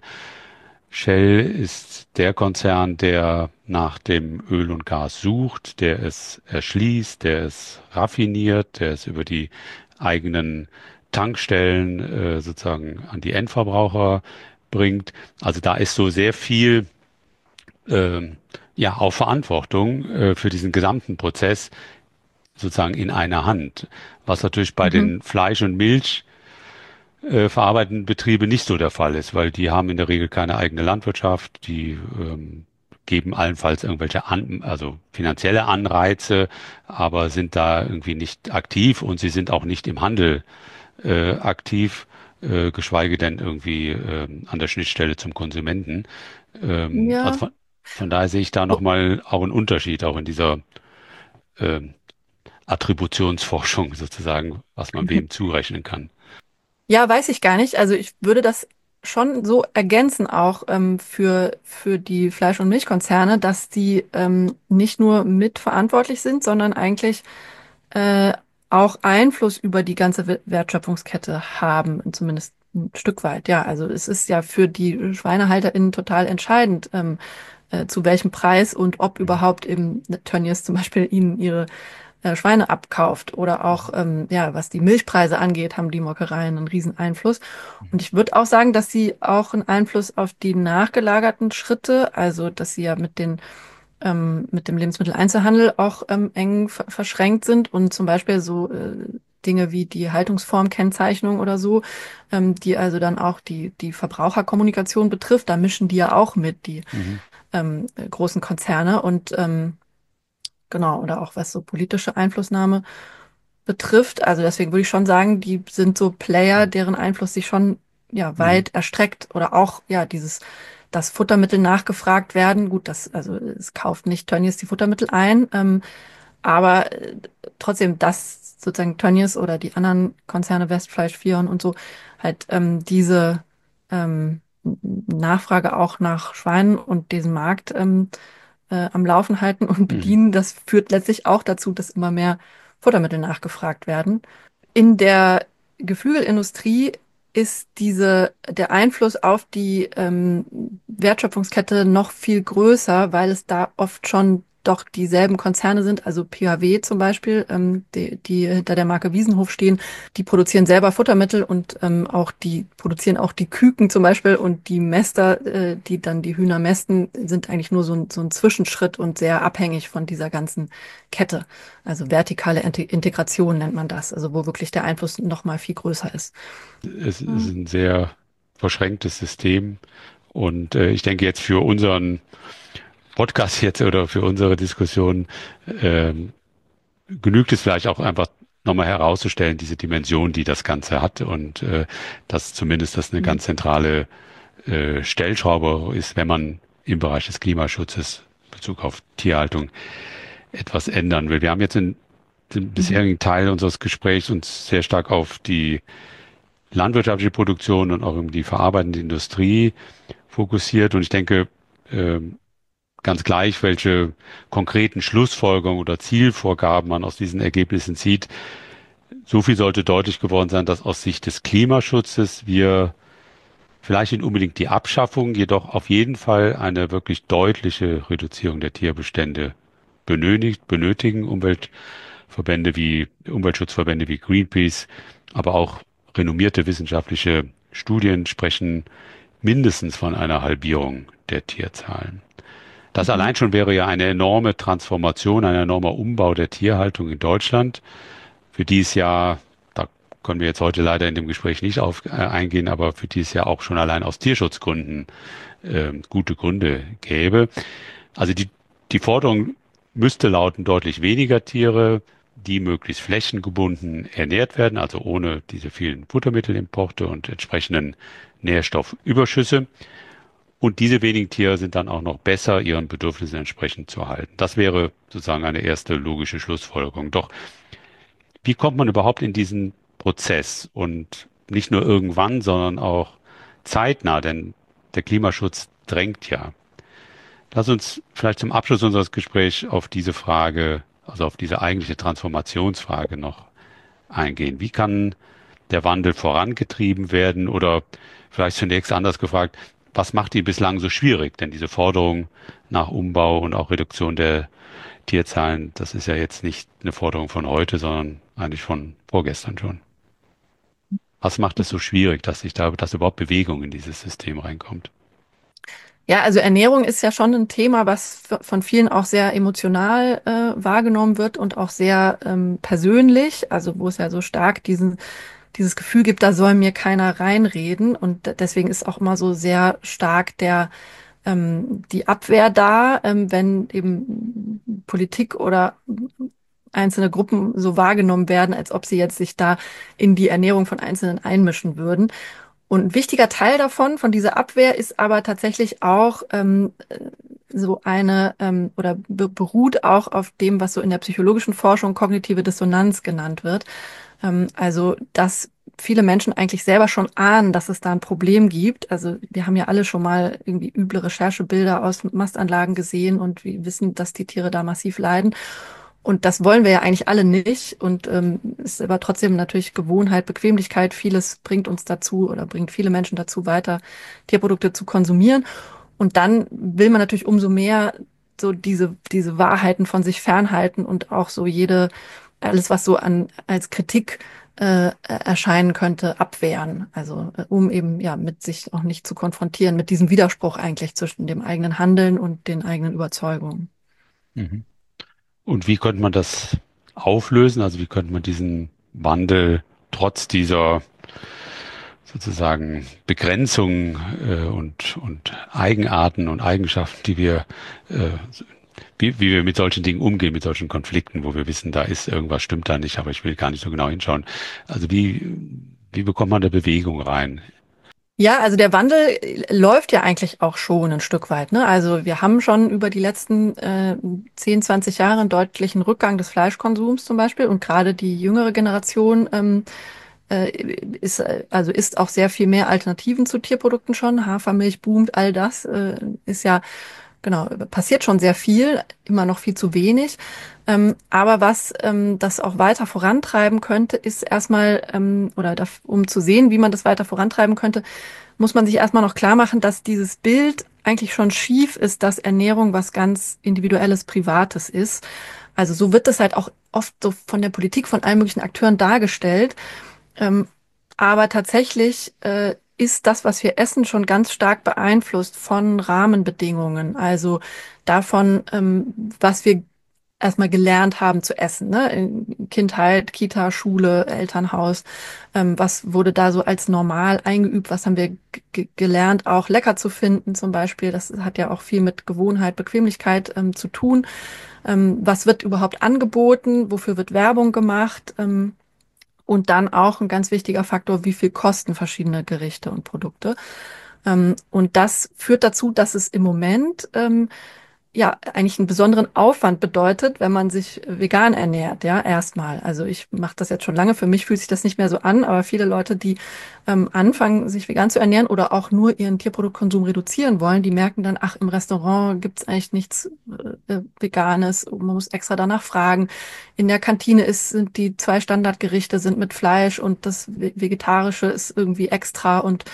Shell ist der Konzern, der nach dem Öl und Gas sucht, der es erschließt, der es raffiniert, der es über die eigenen Tankstellen äh, sozusagen an die Endverbraucher bringt. Also da ist so sehr viel ähm, ja auch Verantwortung äh, für diesen gesamten Prozess sozusagen in einer Hand, was natürlich bei Mhm. den Fleisch- und Milch äh, verarbeitenden Betriebe nicht so der Fall ist, weil die haben in der Regel keine eigene Landwirtschaft, die ähm, geben allenfalls irgendwelche an, also finanzielle Anreize, aber sind da irgendwie nicht aktiv und sie sind auch nicht im Handel äh, aktiv, äh, geschweige denn irgendwie ähm, an der Schnittstelle zum Konsumenten. Ähm, also Ja. von, von daher sehe ich da nochmal auch einen Unterschied, auch in dieser ähm, Attributionsforschung sozusagen, was man wem zurechnen kann. Ja, weiß ich gar nicht. Also ich würde das schon so ergänzen auch ähm, für, für die Fleisch- und Milchkonzerne, dass die ähm, nicht nur mitverantwortlich sind, sondern eigentlich äh, auch Einfluss über die ganze We- Wertschöpfungskette haben, zumindest ein Stück weit. Ja, also es ist ja für die SchweinehalterInnen total entscheidend, ähm, äh, zu welchem Preis und ob Mhm. überhaupt eben Tönnies zum Beispiel ihnen ihre äh, Schweine abkauft oder auch, Mhm. ähm, ja, was die Milchpreise angeht, haben die Molkereien einen riesen Einfluss. Mhm. Und ich würde auch sagen, dass sie auch einen Einfluss auf die nachgelagerten Schritte, also dass sie ja mit den ähm, mit dem Lebensmitteleinzelhandel auch ähm, eng ver verschränkt sind und zum Beispiel so äh, Dinge wie die Haltungsformkennzeichnung oder so, ähm, die also dann auch die die Verbraucherkommunikation betrifft, da mischen die ja auch mit, die Mhm. ähm, großen Konzerne und ähm, genau, oder auch was so politische Einflussnahme betrifft. Also deswegen würde ich schon sagen, die sind so Player, deren Einfluss sich schon ja Mhm. weit erstreckt oder auch ja dieses, dass Futtermittel nachgefragt werden. Gut, das also es kauft nicht Tönnies die Futtermittel ein, ähm, aber äh, trotzdem, dass sozusagen Tönnies oder die anderen Konzerne Westfleisch, Vion und so halt ähm, diese ähm, Nachfrage auch nach Schweinen und diesen Markt ähm, äh, am Laufen halten und Mhm. bedienen. Das führt letztlich auch dazu, dass immer mehr Futtermittel nachgefragt werden. In der Geflügelindustrie ist diese, der Einfluss auf die ähm, Wertschöpfungskette noch viel größer, weil es da oft schon doch dieselben Konzerne sind, also P H W zum Beispiel, ähm, die, die hinter der Marke Wiesenhof stehen, die produzieren selber Futtermittel und ähm, auch die produzieren auch die Küken zum Beispiel und die Mäster, äh, die dann die Hühner mästen, sind eigentlich nur so ein, so ein Zwischenschritt und sehr abhängig von dieser ganzen Kette. Also vertikale Inte- Integration nennt man das, also wo wirklich der Einfluss noch mal viel größer ist. Es ist Mhm. ein sehr verschränktes System und äh, ich denke jetzt für unseren Podcast jetzt oder für unsere Diskussion ähm, genügt es vielleicht auch einfach nochmal herauszustellen, diese Dimension, die das Ganze hat und äh, dass zumindest das eine Mhm. ganz zentrale äh, Stellschraube ist, wenn man im Bereich des Klimaschutzes in Bezug auf Tierhaltung etwas ändern will. Wir haben jetzt in dem Mhm. bisherigen Teil unseres Gesprächs uns sehr stark auf die landwirtschaftliche Produktion und auch um die verarbeitende Industrie fokussiert und ich denke, ähm, ganz gleich, welche konkreten Schlussfolgerungen oder Zielvorgaben man aus diesen Ergebnissen zieht, so viel sollte deutlich geworden sein, dass aus Sicht des Klimaschutzes wir vielleicht nicht unbedingt die Abschaffung, jedoch auf jeden Fall eine wirklich deutliche Reduzierung der Tierbestände benötigt, benötigen. Umweltverbände wie Umweltschutzverbände wie Greenpeace, aber auch renommierte wissenschaftliche Studien sprechen mindestens von einer Halbierung der Tierzahlen. Das Mhm. allein schon wäre ja eine enorme Transformation, ein enormer Umbau der Tierhaltung in Deutschland, für die es ja, da können wir jetzt heute leider in dem Gespräch nicht auf, äh, eingehen, aber für die es ja auch schon allein aus Tierschutzgründen äh, gute Gründe gäbe. Also die, die Forderung müsste lauten, deutlich weniger Tiere, die möglichst flächengebunden ernährt werden, also ohne diese vielen Futtermittelimporte und entsprechenden Nährstoffüberschüsse. Und diese wenigen Tiere sind dann auch noch besser ihren Bedürfnissen entsprechend zu halten. Das wäre sozusagen eine erste logische Schlussfolgerung. Doch wie kommt man überhaupt in diesen Prozess? Und nicht nur irgendwann, sondern auch zeitnah, denn der Klimaschutz drängt ja. Lass uns vielleicht zum Abschluss unseres Gesprächs auf diese Frage, also auf diese eigentliche Transformationsfrage noch eingehen. Wie kann der Wandel vorangetrieben werden? Oder vielleicht zunächst anders gefragt, was macht ihn bislang so schwierig? Denn diese Forderung nach Umbau und auch Reduktion der Tierzahlen, das ist ja jetzt nicht eine Forderung von heute, sondern eigentlich von vorgestern schon. Was macht es so schwierig, dass sich da, dass überhaupt Bewegung in dieses System reinkommt? Ja, also Ernährung ist ja schon ein Thema, was f- von vielen auch sehr emotional äh, wahrgenommen wird und auch sehr ähm, persönlich, also wo es ja so stark diesen, dieses Gefühl gibt, da soll mir keiner reinreden. Und d- deswegen ist auch immer so sehr stark der ähm, die Abwehr da, ähm, wenn eben Politik oder einzelne Gruppen so wahrgenommen werden, als ob sie jetzt sich da in die Ernährung von Einzelnen einmischen würden. Und ein wichtiger Teil davon, von dieser Abwehr, ist aber tatsächlich auch ähm, so eine ähm, oder be beruht auch auf dem, was so in der psychologischen Forschung kognitive Dissonanz genannt wird. Ähm, also, dass viele Menschen eigentlich selber schon ahnen, dass es da ein Problem gibt. Also wir haben ja alle schon mal irgendwie üble Recherchebilder aus Mastanlagen gesehen und wir wissen, dass die Tiere da massiv leiden. Und das wollen wir ja eigentlich alle nicht. Und ähm, ist aber trotzdem natürlich Gewohnheit, Bequemlichkeit. Vieles bringt uns dazu oder bringt viele Menschen dazu, weiter Tierprodukte zu konsumieren. Und dann will man natürlich umso mehr so diese, diese Wahrheiten von sich fernhalten und auch so jede, alles, was so an, als Kritik äh, erscheinen könnte, abwehren. Also äh, um eben ja mit sich auch nicht zu konfrontieren, mit diesem Widerspruch eigentlich zwischen dem eigenen Handeln und den eigenen Überzeugungen. Mhm. Und wie könnte man das auflösen? Also wie könnte man diesen Wandel trotz dieser sozusagen Begrenzungen äh, und, und Eigenarten und Eigenschaften, die wir, äh, wie, wie wir mit solchen Dingen umgehen, mit solchen Konflikten, wo wir wissen, da ist irgendwas stimmt da nicht, aber ich will gar nicht so genau hinschauen. Also wie, wie bekommt man da Bewegung rein? Ja, also der Wandel äh, läuft ja eigentlich auch schon ein Stück weit, ne? Also wir haben schon über die letzten äh, zehn, zwanzig Jahre einen deutlichen Rückgang des Fleischkonsums zum Beispiel und gerade die jüngere Generation ähm, äh, ist äh, also isst auch sehr viel mehr Alternativen zu Tierprodukten schon. Hafermilch boomt, all das äh, ist ja genau, passiert schon sehr viel, immer noch viel zu wenig. Ähm, aber was ähm, das auch weiter vorantreiben könnte, ist erstmal, ähm, oder da, um zu sehen, wie man das weiter vorantreiben könnte, muss man sich erstmal noch klar machen, dass dieses Bild eigentlich schon schief ist, dass Ernährung was ganz Individuelles, Privates ist. Also so wird das halt auch oft so von der Politik, von allen möglichen Akteuren dargestellt. Ähm, aber tatsächlich äh, ist das, was wir essen, schon ganz stark beeinflusst von Rahmenbedingungen. Also davon, ähm, was wir erstmal gelernt haben zu essen, ne? In Kindheit, Kita, Schule, Elternhaus. Ähm, was wurde da so als normal eingeübt? Was haben wir g- gelernt, auch lecker zu finden zum Beispiel? Das hat ja auch viel mit Gewohnheit, Bequemlichkeit ähm, zu tun. Ähm, was wird überhaupt angeboten? Wofür wird Werbung gemacht? Ähm, und dann auch ein ganz wichtiger Faktor, wie viel kosten verschiedene Gerichte und Produkte. Ähm, und das führt dazu, dass es im Moment ähm, ja eigentlich einen besonderen Aufwand bedeutet, wenn man sich vegan ernährt, ja, erstmal. Also ich mache das jetzt schon lange, für mich fühlt sich das nicht mehr so an, aber viele Leute, die ähm, anfangen, sich vegan zu ernähren oder auch nur ihren Tierproduktkonsum reduzieren wollen, die merken dann, ach, im Restaurant gibt's eigentlich nichts äh, Veganes, man muss extra danach fragen. In der Kantine ist, sind die zwei Standardgerichte sind mit Fleisch und das Vegetarische ist irgendwie extra und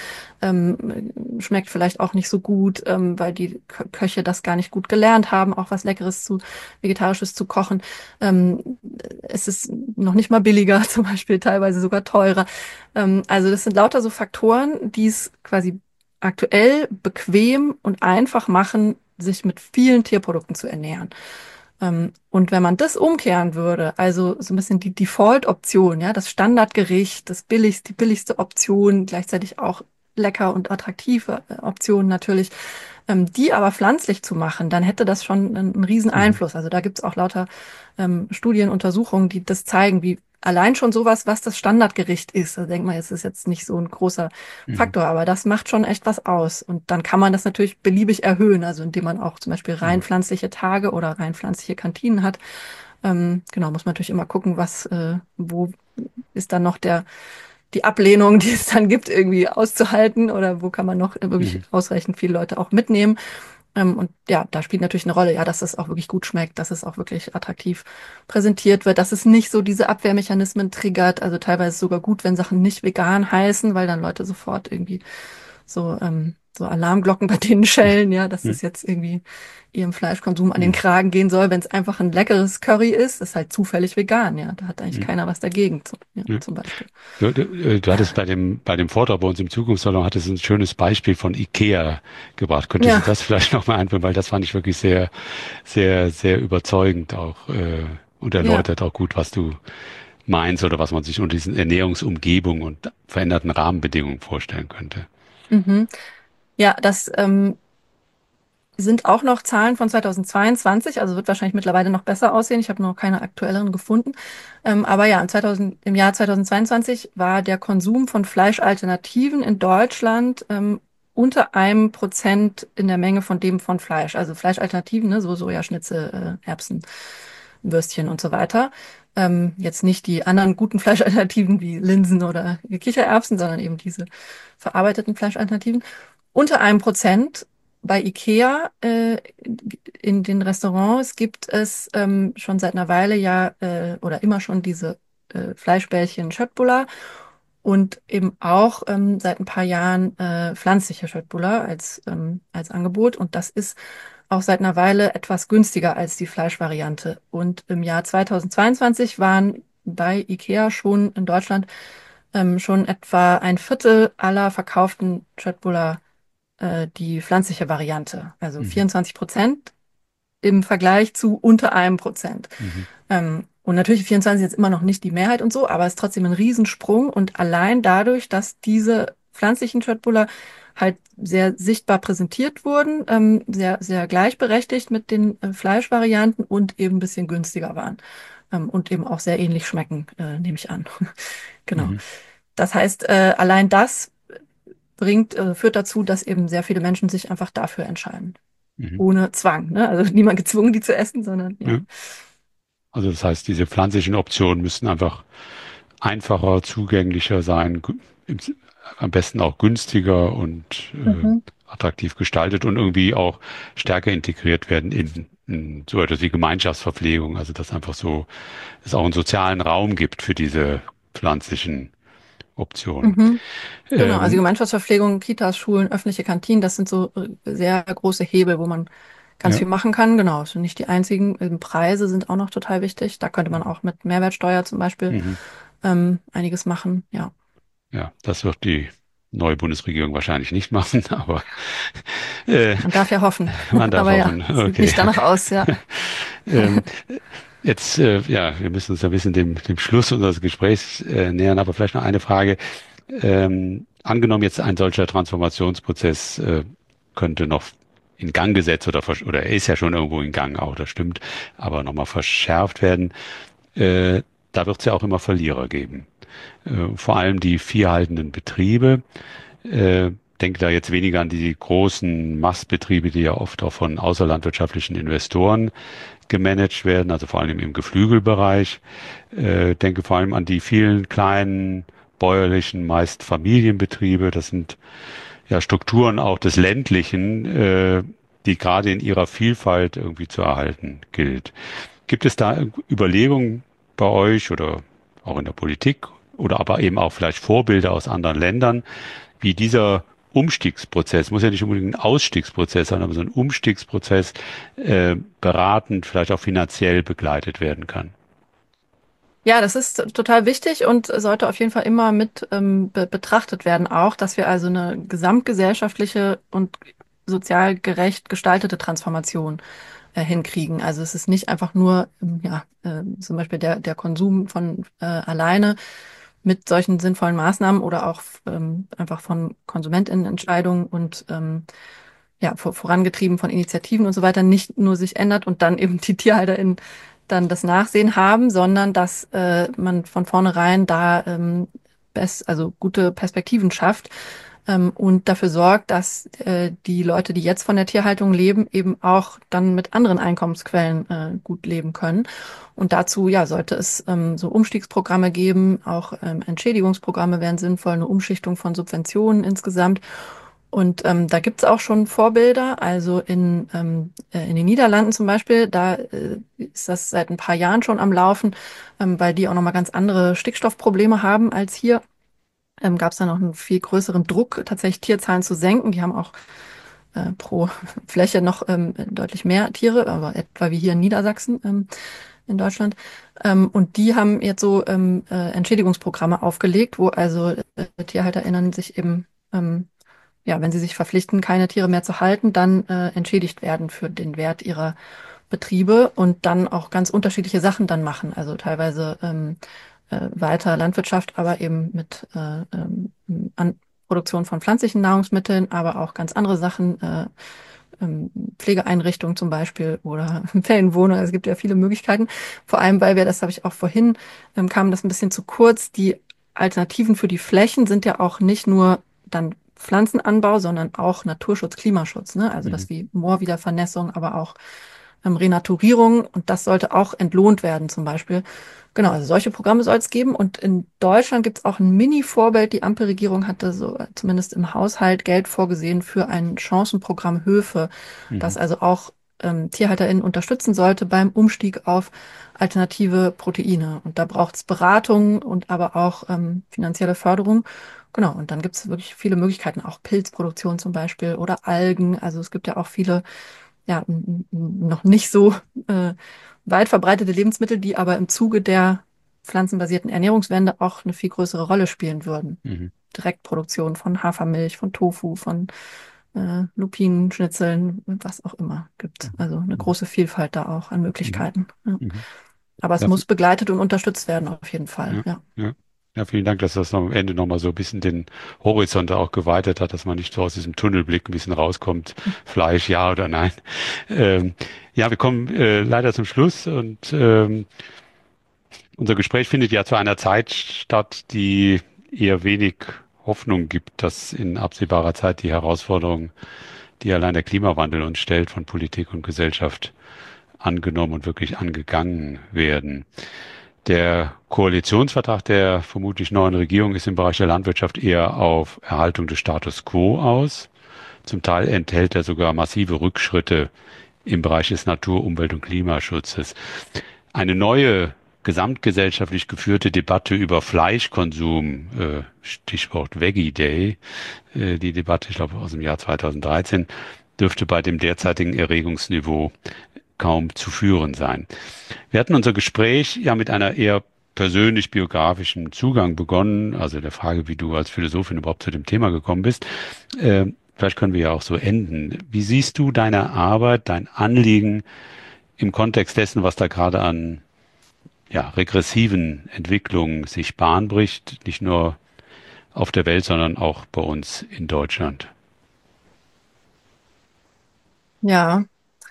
ähm, schmeckt vielleicht auch nicht so gut, ähm, weil die Kö Köche das gar nicht gut gelernt haben, auch was Leckeres zu Vegetarisches zu kochen. Ähm, es ist noch nicht mal billiger, zum Beispiel teilweise sogar teurer. Ähm, also das sind lauter so Faktoren, die es quasi aktuell bequem und einfach machen, sich mit vielen Tierprodukten zu ernähren. Ähm, und wenn man das umkehren würde, also so ein bisschen die Default-Option, ja, das Standardgericht, das billigste, die billigste Option, gleichzeitig auch lecker und attraktive äh, Option natürlich, ähm, die aber pflanzlich zu machen, dann hätte das schon einen, einen riesen Mhm. Einfluss. Also da gibt's auch lauter ähm, Studien, Untersuchungen, die das zeigen, wie allein schon sowas, was das Standardgericht ist. Also denk mal, es ist jetzt nicht so ein großer Mhm. Faktor, aber das macht schon echt was aus. Und dann kann man das natürlich beliebig erhöhen, also indem man auch zum Beispiel rein Mhm. pflanzliche Tage oder rein pflanzliche Kantinen hat. Ähm, genau, muss man natürlich immer gucken, was, äh, wo ist dann noch der, die Ablehnung, die es dann gibt, irgendwie auszuhalten oder wo kann man noch wirklich Mhm. ausreichend viele Leute auch mitnehmen. Ähm, und ja, da spielt natürlich eine Rolle, ja, dass es auch wirklich gut schmeckt, dass es auch wirklich attraktiv präsentiert wird, dass es nicht so diese Abwehrmechanismen triggert. Also teilweise sogar gut, wenn Sachen nicht vegan heißen, weil dann Leute sofort irgendwie so, ähm, so Alarmglocken bei denen schellen, ja, dass Mhm. es jetzt irgendwie ihrem Fleischkonsum an den Mhm. Kragen gehen soll, wenn es einfach ein leckeres Curry ist, ist halt zufällig vegan, ja. Da hat eigentlich Mhm. keiner was dagegen, zum, ja, Ja. zum Beispiel. Du, du, äh, du hattest bei dem, bei dem Vortrag bei uns im Zukunftssalon hattest ein schönes Beispiel von IKEA gebracht. Könntest du Ja, das vielleicht nochmal einbringen, weil das fand ich wirklich sehr, sehr, sehr überzeugend auch äh, und ja. erläutert auch gut, was du meinst oder was man sich unter diesen Ernährungsumgebungen und veränderten Rahmenbedingungen vorstellen könnte. Mhm. Ja, das ähm, sind auch noch Zahlen von zweitausendzweiundzwanzig, also wird wahrscheinlich mittlerweile noch besser aussehen. Ich habe noch keine aktuelleren gefunden. Ähm, aber ja, im, zweitausend, im Jahr zweitausendzweiundzwanzig war der Konsum von Fleischalternativen in Deutschland ähm, unter einem Prozent in der Menge von dem von Fleisch. Also Fleischalternativen, ne, so Sojaschnitzel, äh, Erbsen, Würstchen und so weiter. Ähm, jetzt nicht die anderen guten Fleischalternativen wie Linsen oder Kichererbsen, sondern eben diese verarbeiteten Fleischalternativen. Unter einem Prozent bei IKEA äh, in den Restaurants gibt es ähm, schon seit einer Weile ja äh, oder immer schon diese äh, Fleischbällchen Schöttbullar und eben auch ähm, seit ein paar Jahren äh, pflanzliche Schöttbullar als, ähm, als Angebot. Und das ist auch seit einer Weile etwas günstiger als die Fleischvariante. Und im Jahr zweitausendzweiundzwanzig waren bei IKEA schon in Deutschland ähm, schon etwa ein Viertel aller verkauften Schöttbullar äh, die pflanzliche Variante, also Mhm. vierundzwanzig Prozent im Vergleich zu unter einem Prozent. Mhm. Ähm, und natürlich vierundzwanzig ist jetzt immer noch nicht die Mehrheit und so, aber es ist trotzdem ein Riesensprung und allein dadurch, dass diese pflanzlichen Schöttbullar halt sehr sichtbar präsentiert wurden, ähm, sehr, sehr gleichberechtigt mit den äh, Fleischvarianten und eben ein bisschen günstiger waren. Ähm, und eben auch sehr ähnlich schmecken, äh, nehme ich an. Genau. Mhm. Das heißt, äh, allein das bringt, äh, führt dazu, dass eben sehr viele Menschen sich einfach dafür entscheiden. Mhm. Ohne Zwang, ne? Also niemand gezwungen, die zu essen, sondern ja. Ja. Also das heißt, diese pflanzlichen Optionen müssen einfach einfacher, zugänglicher sein, gu- im- am besten auch günstiger und äh, Mhm. attraktiv gestaltet und irgendwie auch stärker integriert werden in, in so etwas wie Gemeinschaftsverpflegung. Also dass einfach so es auch einen sozialen Raum gibt für diese pflanzlichen Optionen. Mhm. Genau, also Ähm, Gemeinschaftsverpflegung, Kitas, Schulen, öffentliche Kantinen, das sind so äh, sehr große Hebel, wo man ganz ja. viel machen kann. Genau, es sind nicht die einzigen. Ähm, Preise sind auch noch total wichtig. Da könnte man auch mit Mehrwertsteuer zum Beispiel Mhm. ähm, einiges machen. Ja, Ja, das wird die neue Bundesregierung wahrscheinlich nicht machen, aber äh, man darf ja hoffen. man darf Aber ja, hoffen. sieht Okay. nicht danach aus, ja. Ähm, jetzt, äh, ja, wir müssen uns ein bisschen dem, dem Schluss unseres Gesprächs äh, nähern, aber vielleicht noch eine Frage. Ähm, angenommen jetzt ein solcher Transformationsprozess äh, könnte noch in Gang gesetzt oder, versch- oder er ist ja schon irgendwo in Gang auch, das stimmt, aber nochmal verschärft werden. Äh, da wird es ja auch immer Verlierer geben. Äh, vor allem die viehhaltenden Betriebe. Äh, denke da jetzt weniger an die großen Mastbetriebe, die ja oft auch von außerlandwirtschaftlichen Investoren gemanagt werden, also vor allem im Geflügelbereich. Äh, denke vor allem an die vielen kleinen bäuerlichen, meist Familienbetriebe. Das sind ja Strukturen auch des ländlichen, äh, die gerade in ihrer Vielfalt irgendwie zu erhalten gilt. Gibt es da Überlegungen bei euch oder auch in der Politik oder aber eben auch vielleicht Vorbilder aus anderen Ländern, wie dieser Umstiegsprozess, muss ja nicht unbedingt ein Ausstiegsprozess sein, aber so ein Umstiegsprozess äh, beratend, vielleicht auch finanziell begleitet werden kann? Ja, das ist total wichtig und sollte auf jeden Fall immer mit ähm, be betrachtet werden auch, dass wir also eine gesamtgesellschaftliche und sozial gerecht gestaltete Transformation äh, hinkriegen. Also es ist nicht einfach nur, ähm, ja, äh, zum Beispiel der, der Konsum von äh, alleine mit solchen sinnvollen Maßnahmen oder auch ähm, einfach von KonsumentInnenentscheidungen und ähm, ja, vor, vorangetrieben von Initiativen und so weiter, nicht nur sich ändert und dann eben die TierhalterInnen dann das Nachsehen haben, sondern dass äh, man von vornherein da ähm, best, also gute Perspektiven schafft ähm, und dafür sorgt, dass äh, die Leute, die jetzt von der Tierhaltung leben, eben auch dann mit anderen Einkommensquellen äh, gut leben können. Und dazu, ja, sollte es ähm, so Umstiegsprogramme geben, auch ähm, Entschädigungsprogramme wären sinnvoll, eine Umschichtung von Subventionen insgesamt. Und ähm, da gibt's auch schon Vorbilder. Also in, ähm, äh, in den Niederlanden zum Beispiel, da äh, ist das seit ein paar Jahren schon am Laufen, ähm, weil die auch nochmal ganz andere Stickstoffprobleme haben als hier. Ähm, gab es da noch einen viel größeren Druck, tatsächlich Tierzahlen zu senken. Die haben auch äh, pro Fläche noch ähm, deutlich mehr Tiere, aber etwa wie hier in Niedersachsen ähm, in Deutschland. Ähm, und die haben jetzt so ähm, äh, Entschädigungsprogramme aufgelegt, wo also äh, TierhalterInnen sich eben ähm, ja, wenn sie sich verpflichten, keine Tiere mehr zu halten, dann äh, entschädigt werden für den Wert ihrer Betriebe und dann auch ganz unterschiedliche Sachen dann machen. Also teilweise ähm, äh, weiter Landwirtschaft, aber eben mit äh, ähm, an Produktion von pflanzlichen Nahrungsmitteln, aber auch ganz andere Sachen, äh, ähm, Pflegeeinrichtungen zum Beispiel oder Ferienwohnungen. Es gibt ja viele Möglichkeiten. Vor allem, weil wir, das habe ich auch vorhin, ähm, kam das ein bisschen zu kurz, die Alternativen für die Flächen sind ja auch nicht nur dann Pflanzenanbau, sondern auch Naturschutz, Klimaschutz, ne? Also Mhm. das wie Moorwiedervernässung, aber auch ähm, Renaturierung und das sollte auch entlohnt werden zum Beispiel. Genau, also solche Programme soll es geben und in Deutschland gibt es auch ein Mini-Vorbild. Die Ampelregierung hatte so äh, zumindest im Haushalt Geld vorgesehen für ein Chancenprogramm Höfe, das Mhm. also auch ähm, TierhalterInnen unterstützen sollte beim Umstieg auf alternative Proteine. Und da braucht es Beratung und aber auch ähm, finanzielle Förderung. Genau, und dann gibt es wirklich viele Möglichkeiten, auch Pilzproduktion zum Beispiel oder Algen. Also es gibt ja auch viele, ja, n- n- noch nicht so äh, weit verbreitete Lebensmittel, die aber im Zuge der pflanzenbasierten Ernährungswende auch eine viel größere Rolle spielen würden. Mhm. Direktproduktion von Hafermilch, von Tofu, von äh, Lupinen, Schnitzeln, was auch immer gibt. Mhm. Also eine Mhm. große Vielfalt da auch an Mhm. Möglichkeiten. Ja. Mhm. Aber es Ja, muss begleitet und unterstützt werden, auf jeden Fall. ja, Ja. ja. Ja, vielen Dank, dass das noch am Ende nochmal so ein bisschen den Horizont auch geweitet hat, dass man nicht so aus diesem Tunnelblick ein bisschen rauskommt, Fleisch, ja oder nein. Ähm, ja, wir kommen äh, leider zum Schluss und ähm, unser Gespräch findet ja zu einer Zeit statt, die eher wenig Hoffnung gibt, dass in absehbarer Zeit die Herausforderungen, die allein der Klimawandel uns stellt, von Politik und Gesellschaft angenommen und wirklich angegangen werden. Der Koalitionsvertrag der vermutlich neuen Regierung ist im Bereich der Landwirtschaft eher auf Erhaltung des Status quo aus. Zum Teil enthält er sogar massive Rückschritte im Bereich des Natur-, Umwelt- und Klimaschutzes. Eine neue gesamtgesellschaftlich geführte Debatte über Fleischkonsum, äh, Stichwort Veggie Day, äh, die Debatte, ich glaube, aus dem Jahr zweitausenddreizehn, dürfte bei dem derzeitigen Erregungsniveau kaum zu führen sein. Wir hatten unser Gespräch ja mit einer eher persönlich biografischen Zugang begonnen, also der Frage, wie du als Philosophin überhaupt zu dem Thema gekommen bist. Äh, vielleicht können wir ja auch so enden. Wie siehst du deine Arbeit, dein Anliegen im Kontext dessen, was da gerade an ja, regressiven Entwicklungen sich Bahn bricht, nicht nur auf der Welt, sondern auch bei uns in Deutschland? Ja,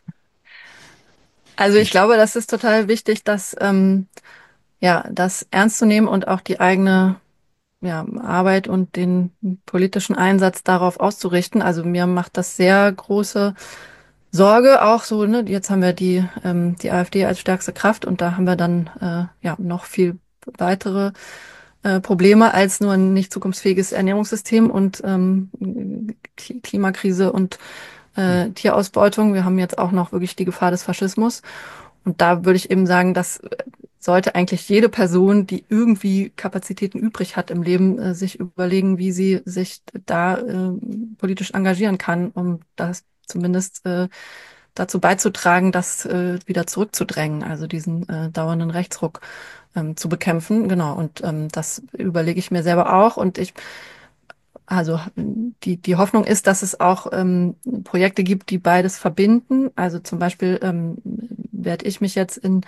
also ich Ich, glaube, das ist total wichtig, dass ähm, ja, das ernst zu nehmen und auch die eigene ja, Arbeit und den politischen Einsatz darauf auszurichten. Also mir macht das sehr große Sorge auch so, ne, jetzt haben wir die, ähm, die AfD als stärkste Kraft und da haben wir dann äh, ja noch viel weitere äh, Probleme als nur ein nicht zukunftsfähiges Ernährungssystem und ähm, K- Klimakrise und äh, Tierausbeutung. Wir haben jetzt auch noch wirklich die Gefahr des Faschismus. Und da würde ich eben sagen, dass sollte eigentlich jede Person, die irgendwie Kapazitäten übrig hat im Leben, äh, sich überlegen, wie sie sich da äh, politisch engagieren kann, um das zumindest äh, dazu beizutragen, das äh, wieder zurückzudrängen, also diesen äh, dauernden Rechtsruck ähm, zu bekämpfen. Genau, und ähm, das überlege ich mir selber auch. Und ich, also die, die Hoffnung ist, dass es auch ähm, Projekte gibt, die beides verbinden. Also zum Beispiel ähm, werde ich mich jetzt in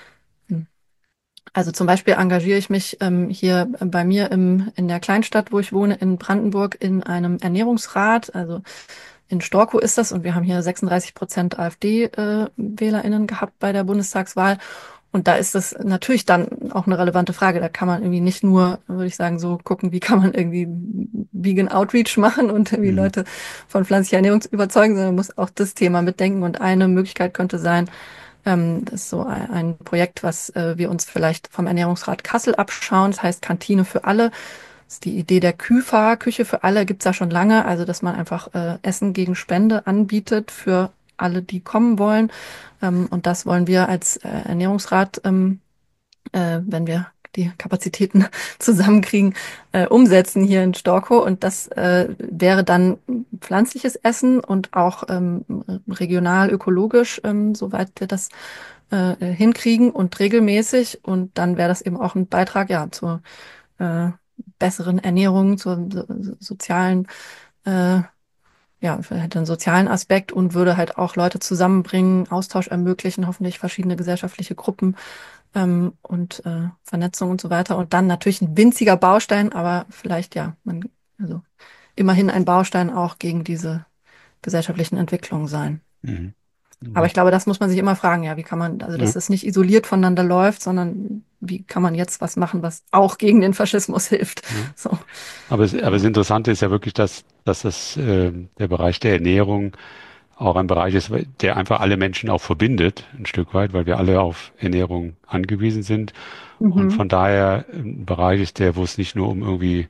Also zum Beispiel engagiere ich mich ähm, hier bei mir im, in der Kleinstadt, wo ich wohne, in Brandenburg, in einem Ernährungsrat. Also in Storkow ist das, und wir haben hier sechsunddreißig Prozent AfD-WählerInnen gehabt bei der Bundestagswahl. Und da ist das natürlich dann auch eine relevante Frage. Da kann man irgendwie nicht nur, würde ich sagen, so gucken, wie kann man irgendwie Vegan Outreach machen und irgendwie Mhm. Leute von pflanzlicher Ernährung überzeugen, sondern man muss auch das Thema mitdenken. Und eine Möglichkeit könnte sein, ähm, das ist so ein, ein Projekt, was äh, wir uns vielleicht vom Ernährungsrat Kassel abschauen. Das heißt Kantine für alle. Das ist die Idee der Küfa, Küche für alle, gibt's ja schon lange. Also, dass man einfach äh, Essen gegen Spende anbietet für alle, die kommen wollen. Ähm, und das wollen wir als äh, Ernährungsrat, ähm, äh, wenn wir die Kapazitäten zusammenkriegen, äh, umsetzen hier in Storkow. Und das äh, wäre dann pflanzliches Essen und auch ähm, regional, ökologisch, ähm, soweit wir das äh, hinkriegen und regelmäßig. Und dann wäre das eben auch ein Beitrag, ja, zur äh, besseren Ernährung, zur so, so, sozialen, äh, ja, hätte einen sozialen Aspekt und würde halt auch Leute zusammenbringen, Austausch ermöglichen, hoffentlich verschiedene gesellschaftliche Gruppen ähm, und äh, Vernetzung und so weiter. Und dann natürlich ein winziger Baustein, aber vielleicht ja, man, also immerhin ein Baustein auch gegen diese gesellschaftlichen Entwicklungen sein. Mhm. Aber Ja. ich glaube, das muss man sich immer fragen, ja, wie kann man, also Ja. dass es nicht isoliert voneinander läuft, sondern wie kann man jetzt was machen, was auch gegen den Faschismus hilft. Ja. So, Aber, es, aber das genau. Interessante ist ja wirklich, dass, dass das, äh, der Bereich der Ernährung auch ein Bereich ist, der einfach alle Menschen auch verbindet, ein Stück weit, weil wir alle auf Ernährung angewiesen sind. Und Mhm. von daher ein Bereich ist der, wo es nicht nur um irgendwie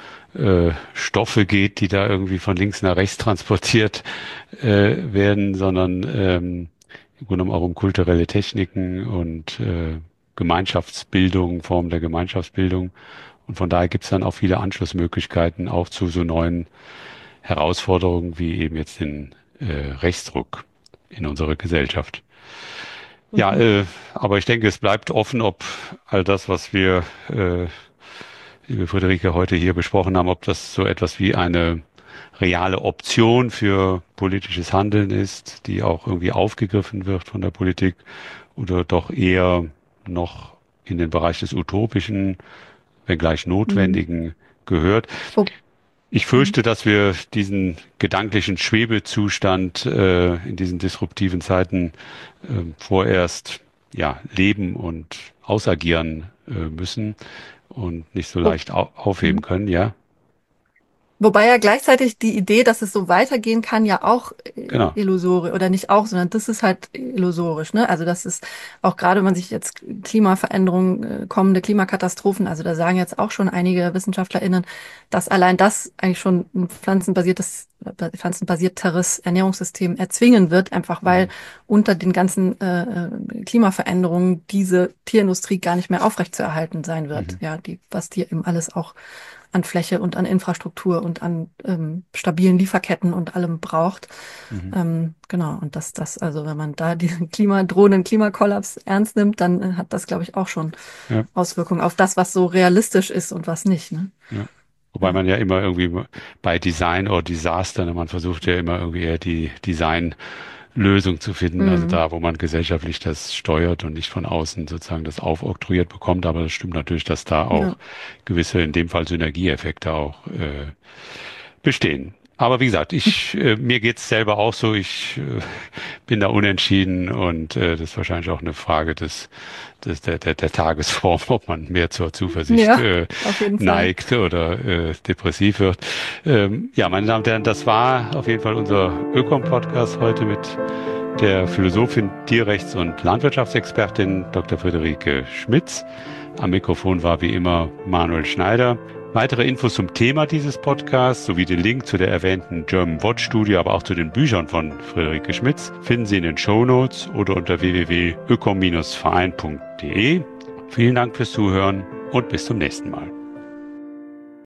äh, Stoffe geht, die da irgendwie von links nach rechts transportiert äh, werden, sondern ähm, im Grunde genommen auch um kulturelle Techniken und äh, Gemeinschaftsbildung, Formen der Gemeinschaftsbildung. Und von daher gibt es dann auch viele Anschlussmöglichkeiten auch zu so neuen Herausforderungen wie eben jetzt den äh, Rechtsruck in unserer Gesellschaft. Ja, Mhm. äh, aber ich denke, es bleibt offen, ob all das, was wir, äh, liebe Friederike, heute hier besprochen haben, ob das so etwas wie eine reale Option für politisches Handeln ist, die auch irgendwie aufgegriffen wird von der Politik oder doch eher noch in den Bereich des Utopischen, wenngleich Mhm. Notwendigen gehört. Wo, Ich mhm. fürchte, dass wir diesen gedanklichen Schwebezustand äh, in diesen disruptiven Zeiten äh, vorerst ja leben und ausagieren äh, müssen und nicht so Wo, leicht au aufheben mhm. können, ja, Wobei ja gleichzeitig die Idee, dass es so weitergehen kann, ja auch äh, genau. illusorisch, oder nicht auch, sondern das ist halt illusorisch, ne? Also das ist auch gerade, wenn man sich jetzt Klimaveränderungen, äh, kommende Klimakatastrophen, also da sagen jetzt auch schon einige WissenschaftlerInnen, dass allein das eigentlich schon ein pflanzenbasiertes, äh, pflanzenbasierteres Ernährungssystem erzwingen wird, einfach weil Mhm. unter den ganzen äh, äh, Klimaveränderungen diese Tierindustrie gar nicht mehr aufrechtzuerhalten sein wird. Mhm. Ja, die, was die eben alles auch an Fläche und an Infrastruktur und an ähm, stabilen Lieferketten und allem braucht. Mhm. Ähm, genau, und dass das, also wenn man da diesen Klima, drohenden Klimakollaps ernst nimmt, dann äh, hat das, glaube ich, auch schon Ja, Auswirkungen auf das, was so realistisch ist und was nicht. Ne? ja. Wobei Ja. man ja immer irgendwie bei Design oder Disaster, ne, man versucht ja immer irgendwie eher die Designlösung zu finden, also Mhm. da, wo man gesellschaftlich das steuert und nicht von außen sozusagen das aufoktroyiert bekommt. Aber das stimmt natürlich, dass da Ja. auch gewisse, in dem Fall Synergieeffekte auch äh, bestehen. Aber wie gesagt, ich, äh, mir geht's selber auch so. Ich äh, bin da unentschieden und äh, das ist wahrscheinlich auch eine Frage des, des der, der, der Tagesform, ob man mehr zur Zuversicht Ja, äh, auf jeden Fall. neigt oder äh, depressiv wird. Ähm, ja, meine Damen und Herren, das war auf jeden Fall unser Ökom-Podcast heute mit der Philosophin, Tierrechts- und Landwirtschaftsexpertin Doktor Friederike Schmitz. Am Mikrofon war wie immer Manuel Schneider. Weitere Infos zum Thema dieses Podcasts sowie den Link zu der erwähnten German Watch Studie, aber auch zu den Büchern von Friederike Schmitz finden Sie in den Shownotes oder unter w w w punkt ökom Verein punkt de. Vielen Dank fürs Zuhören und bis zum nächsten Mal.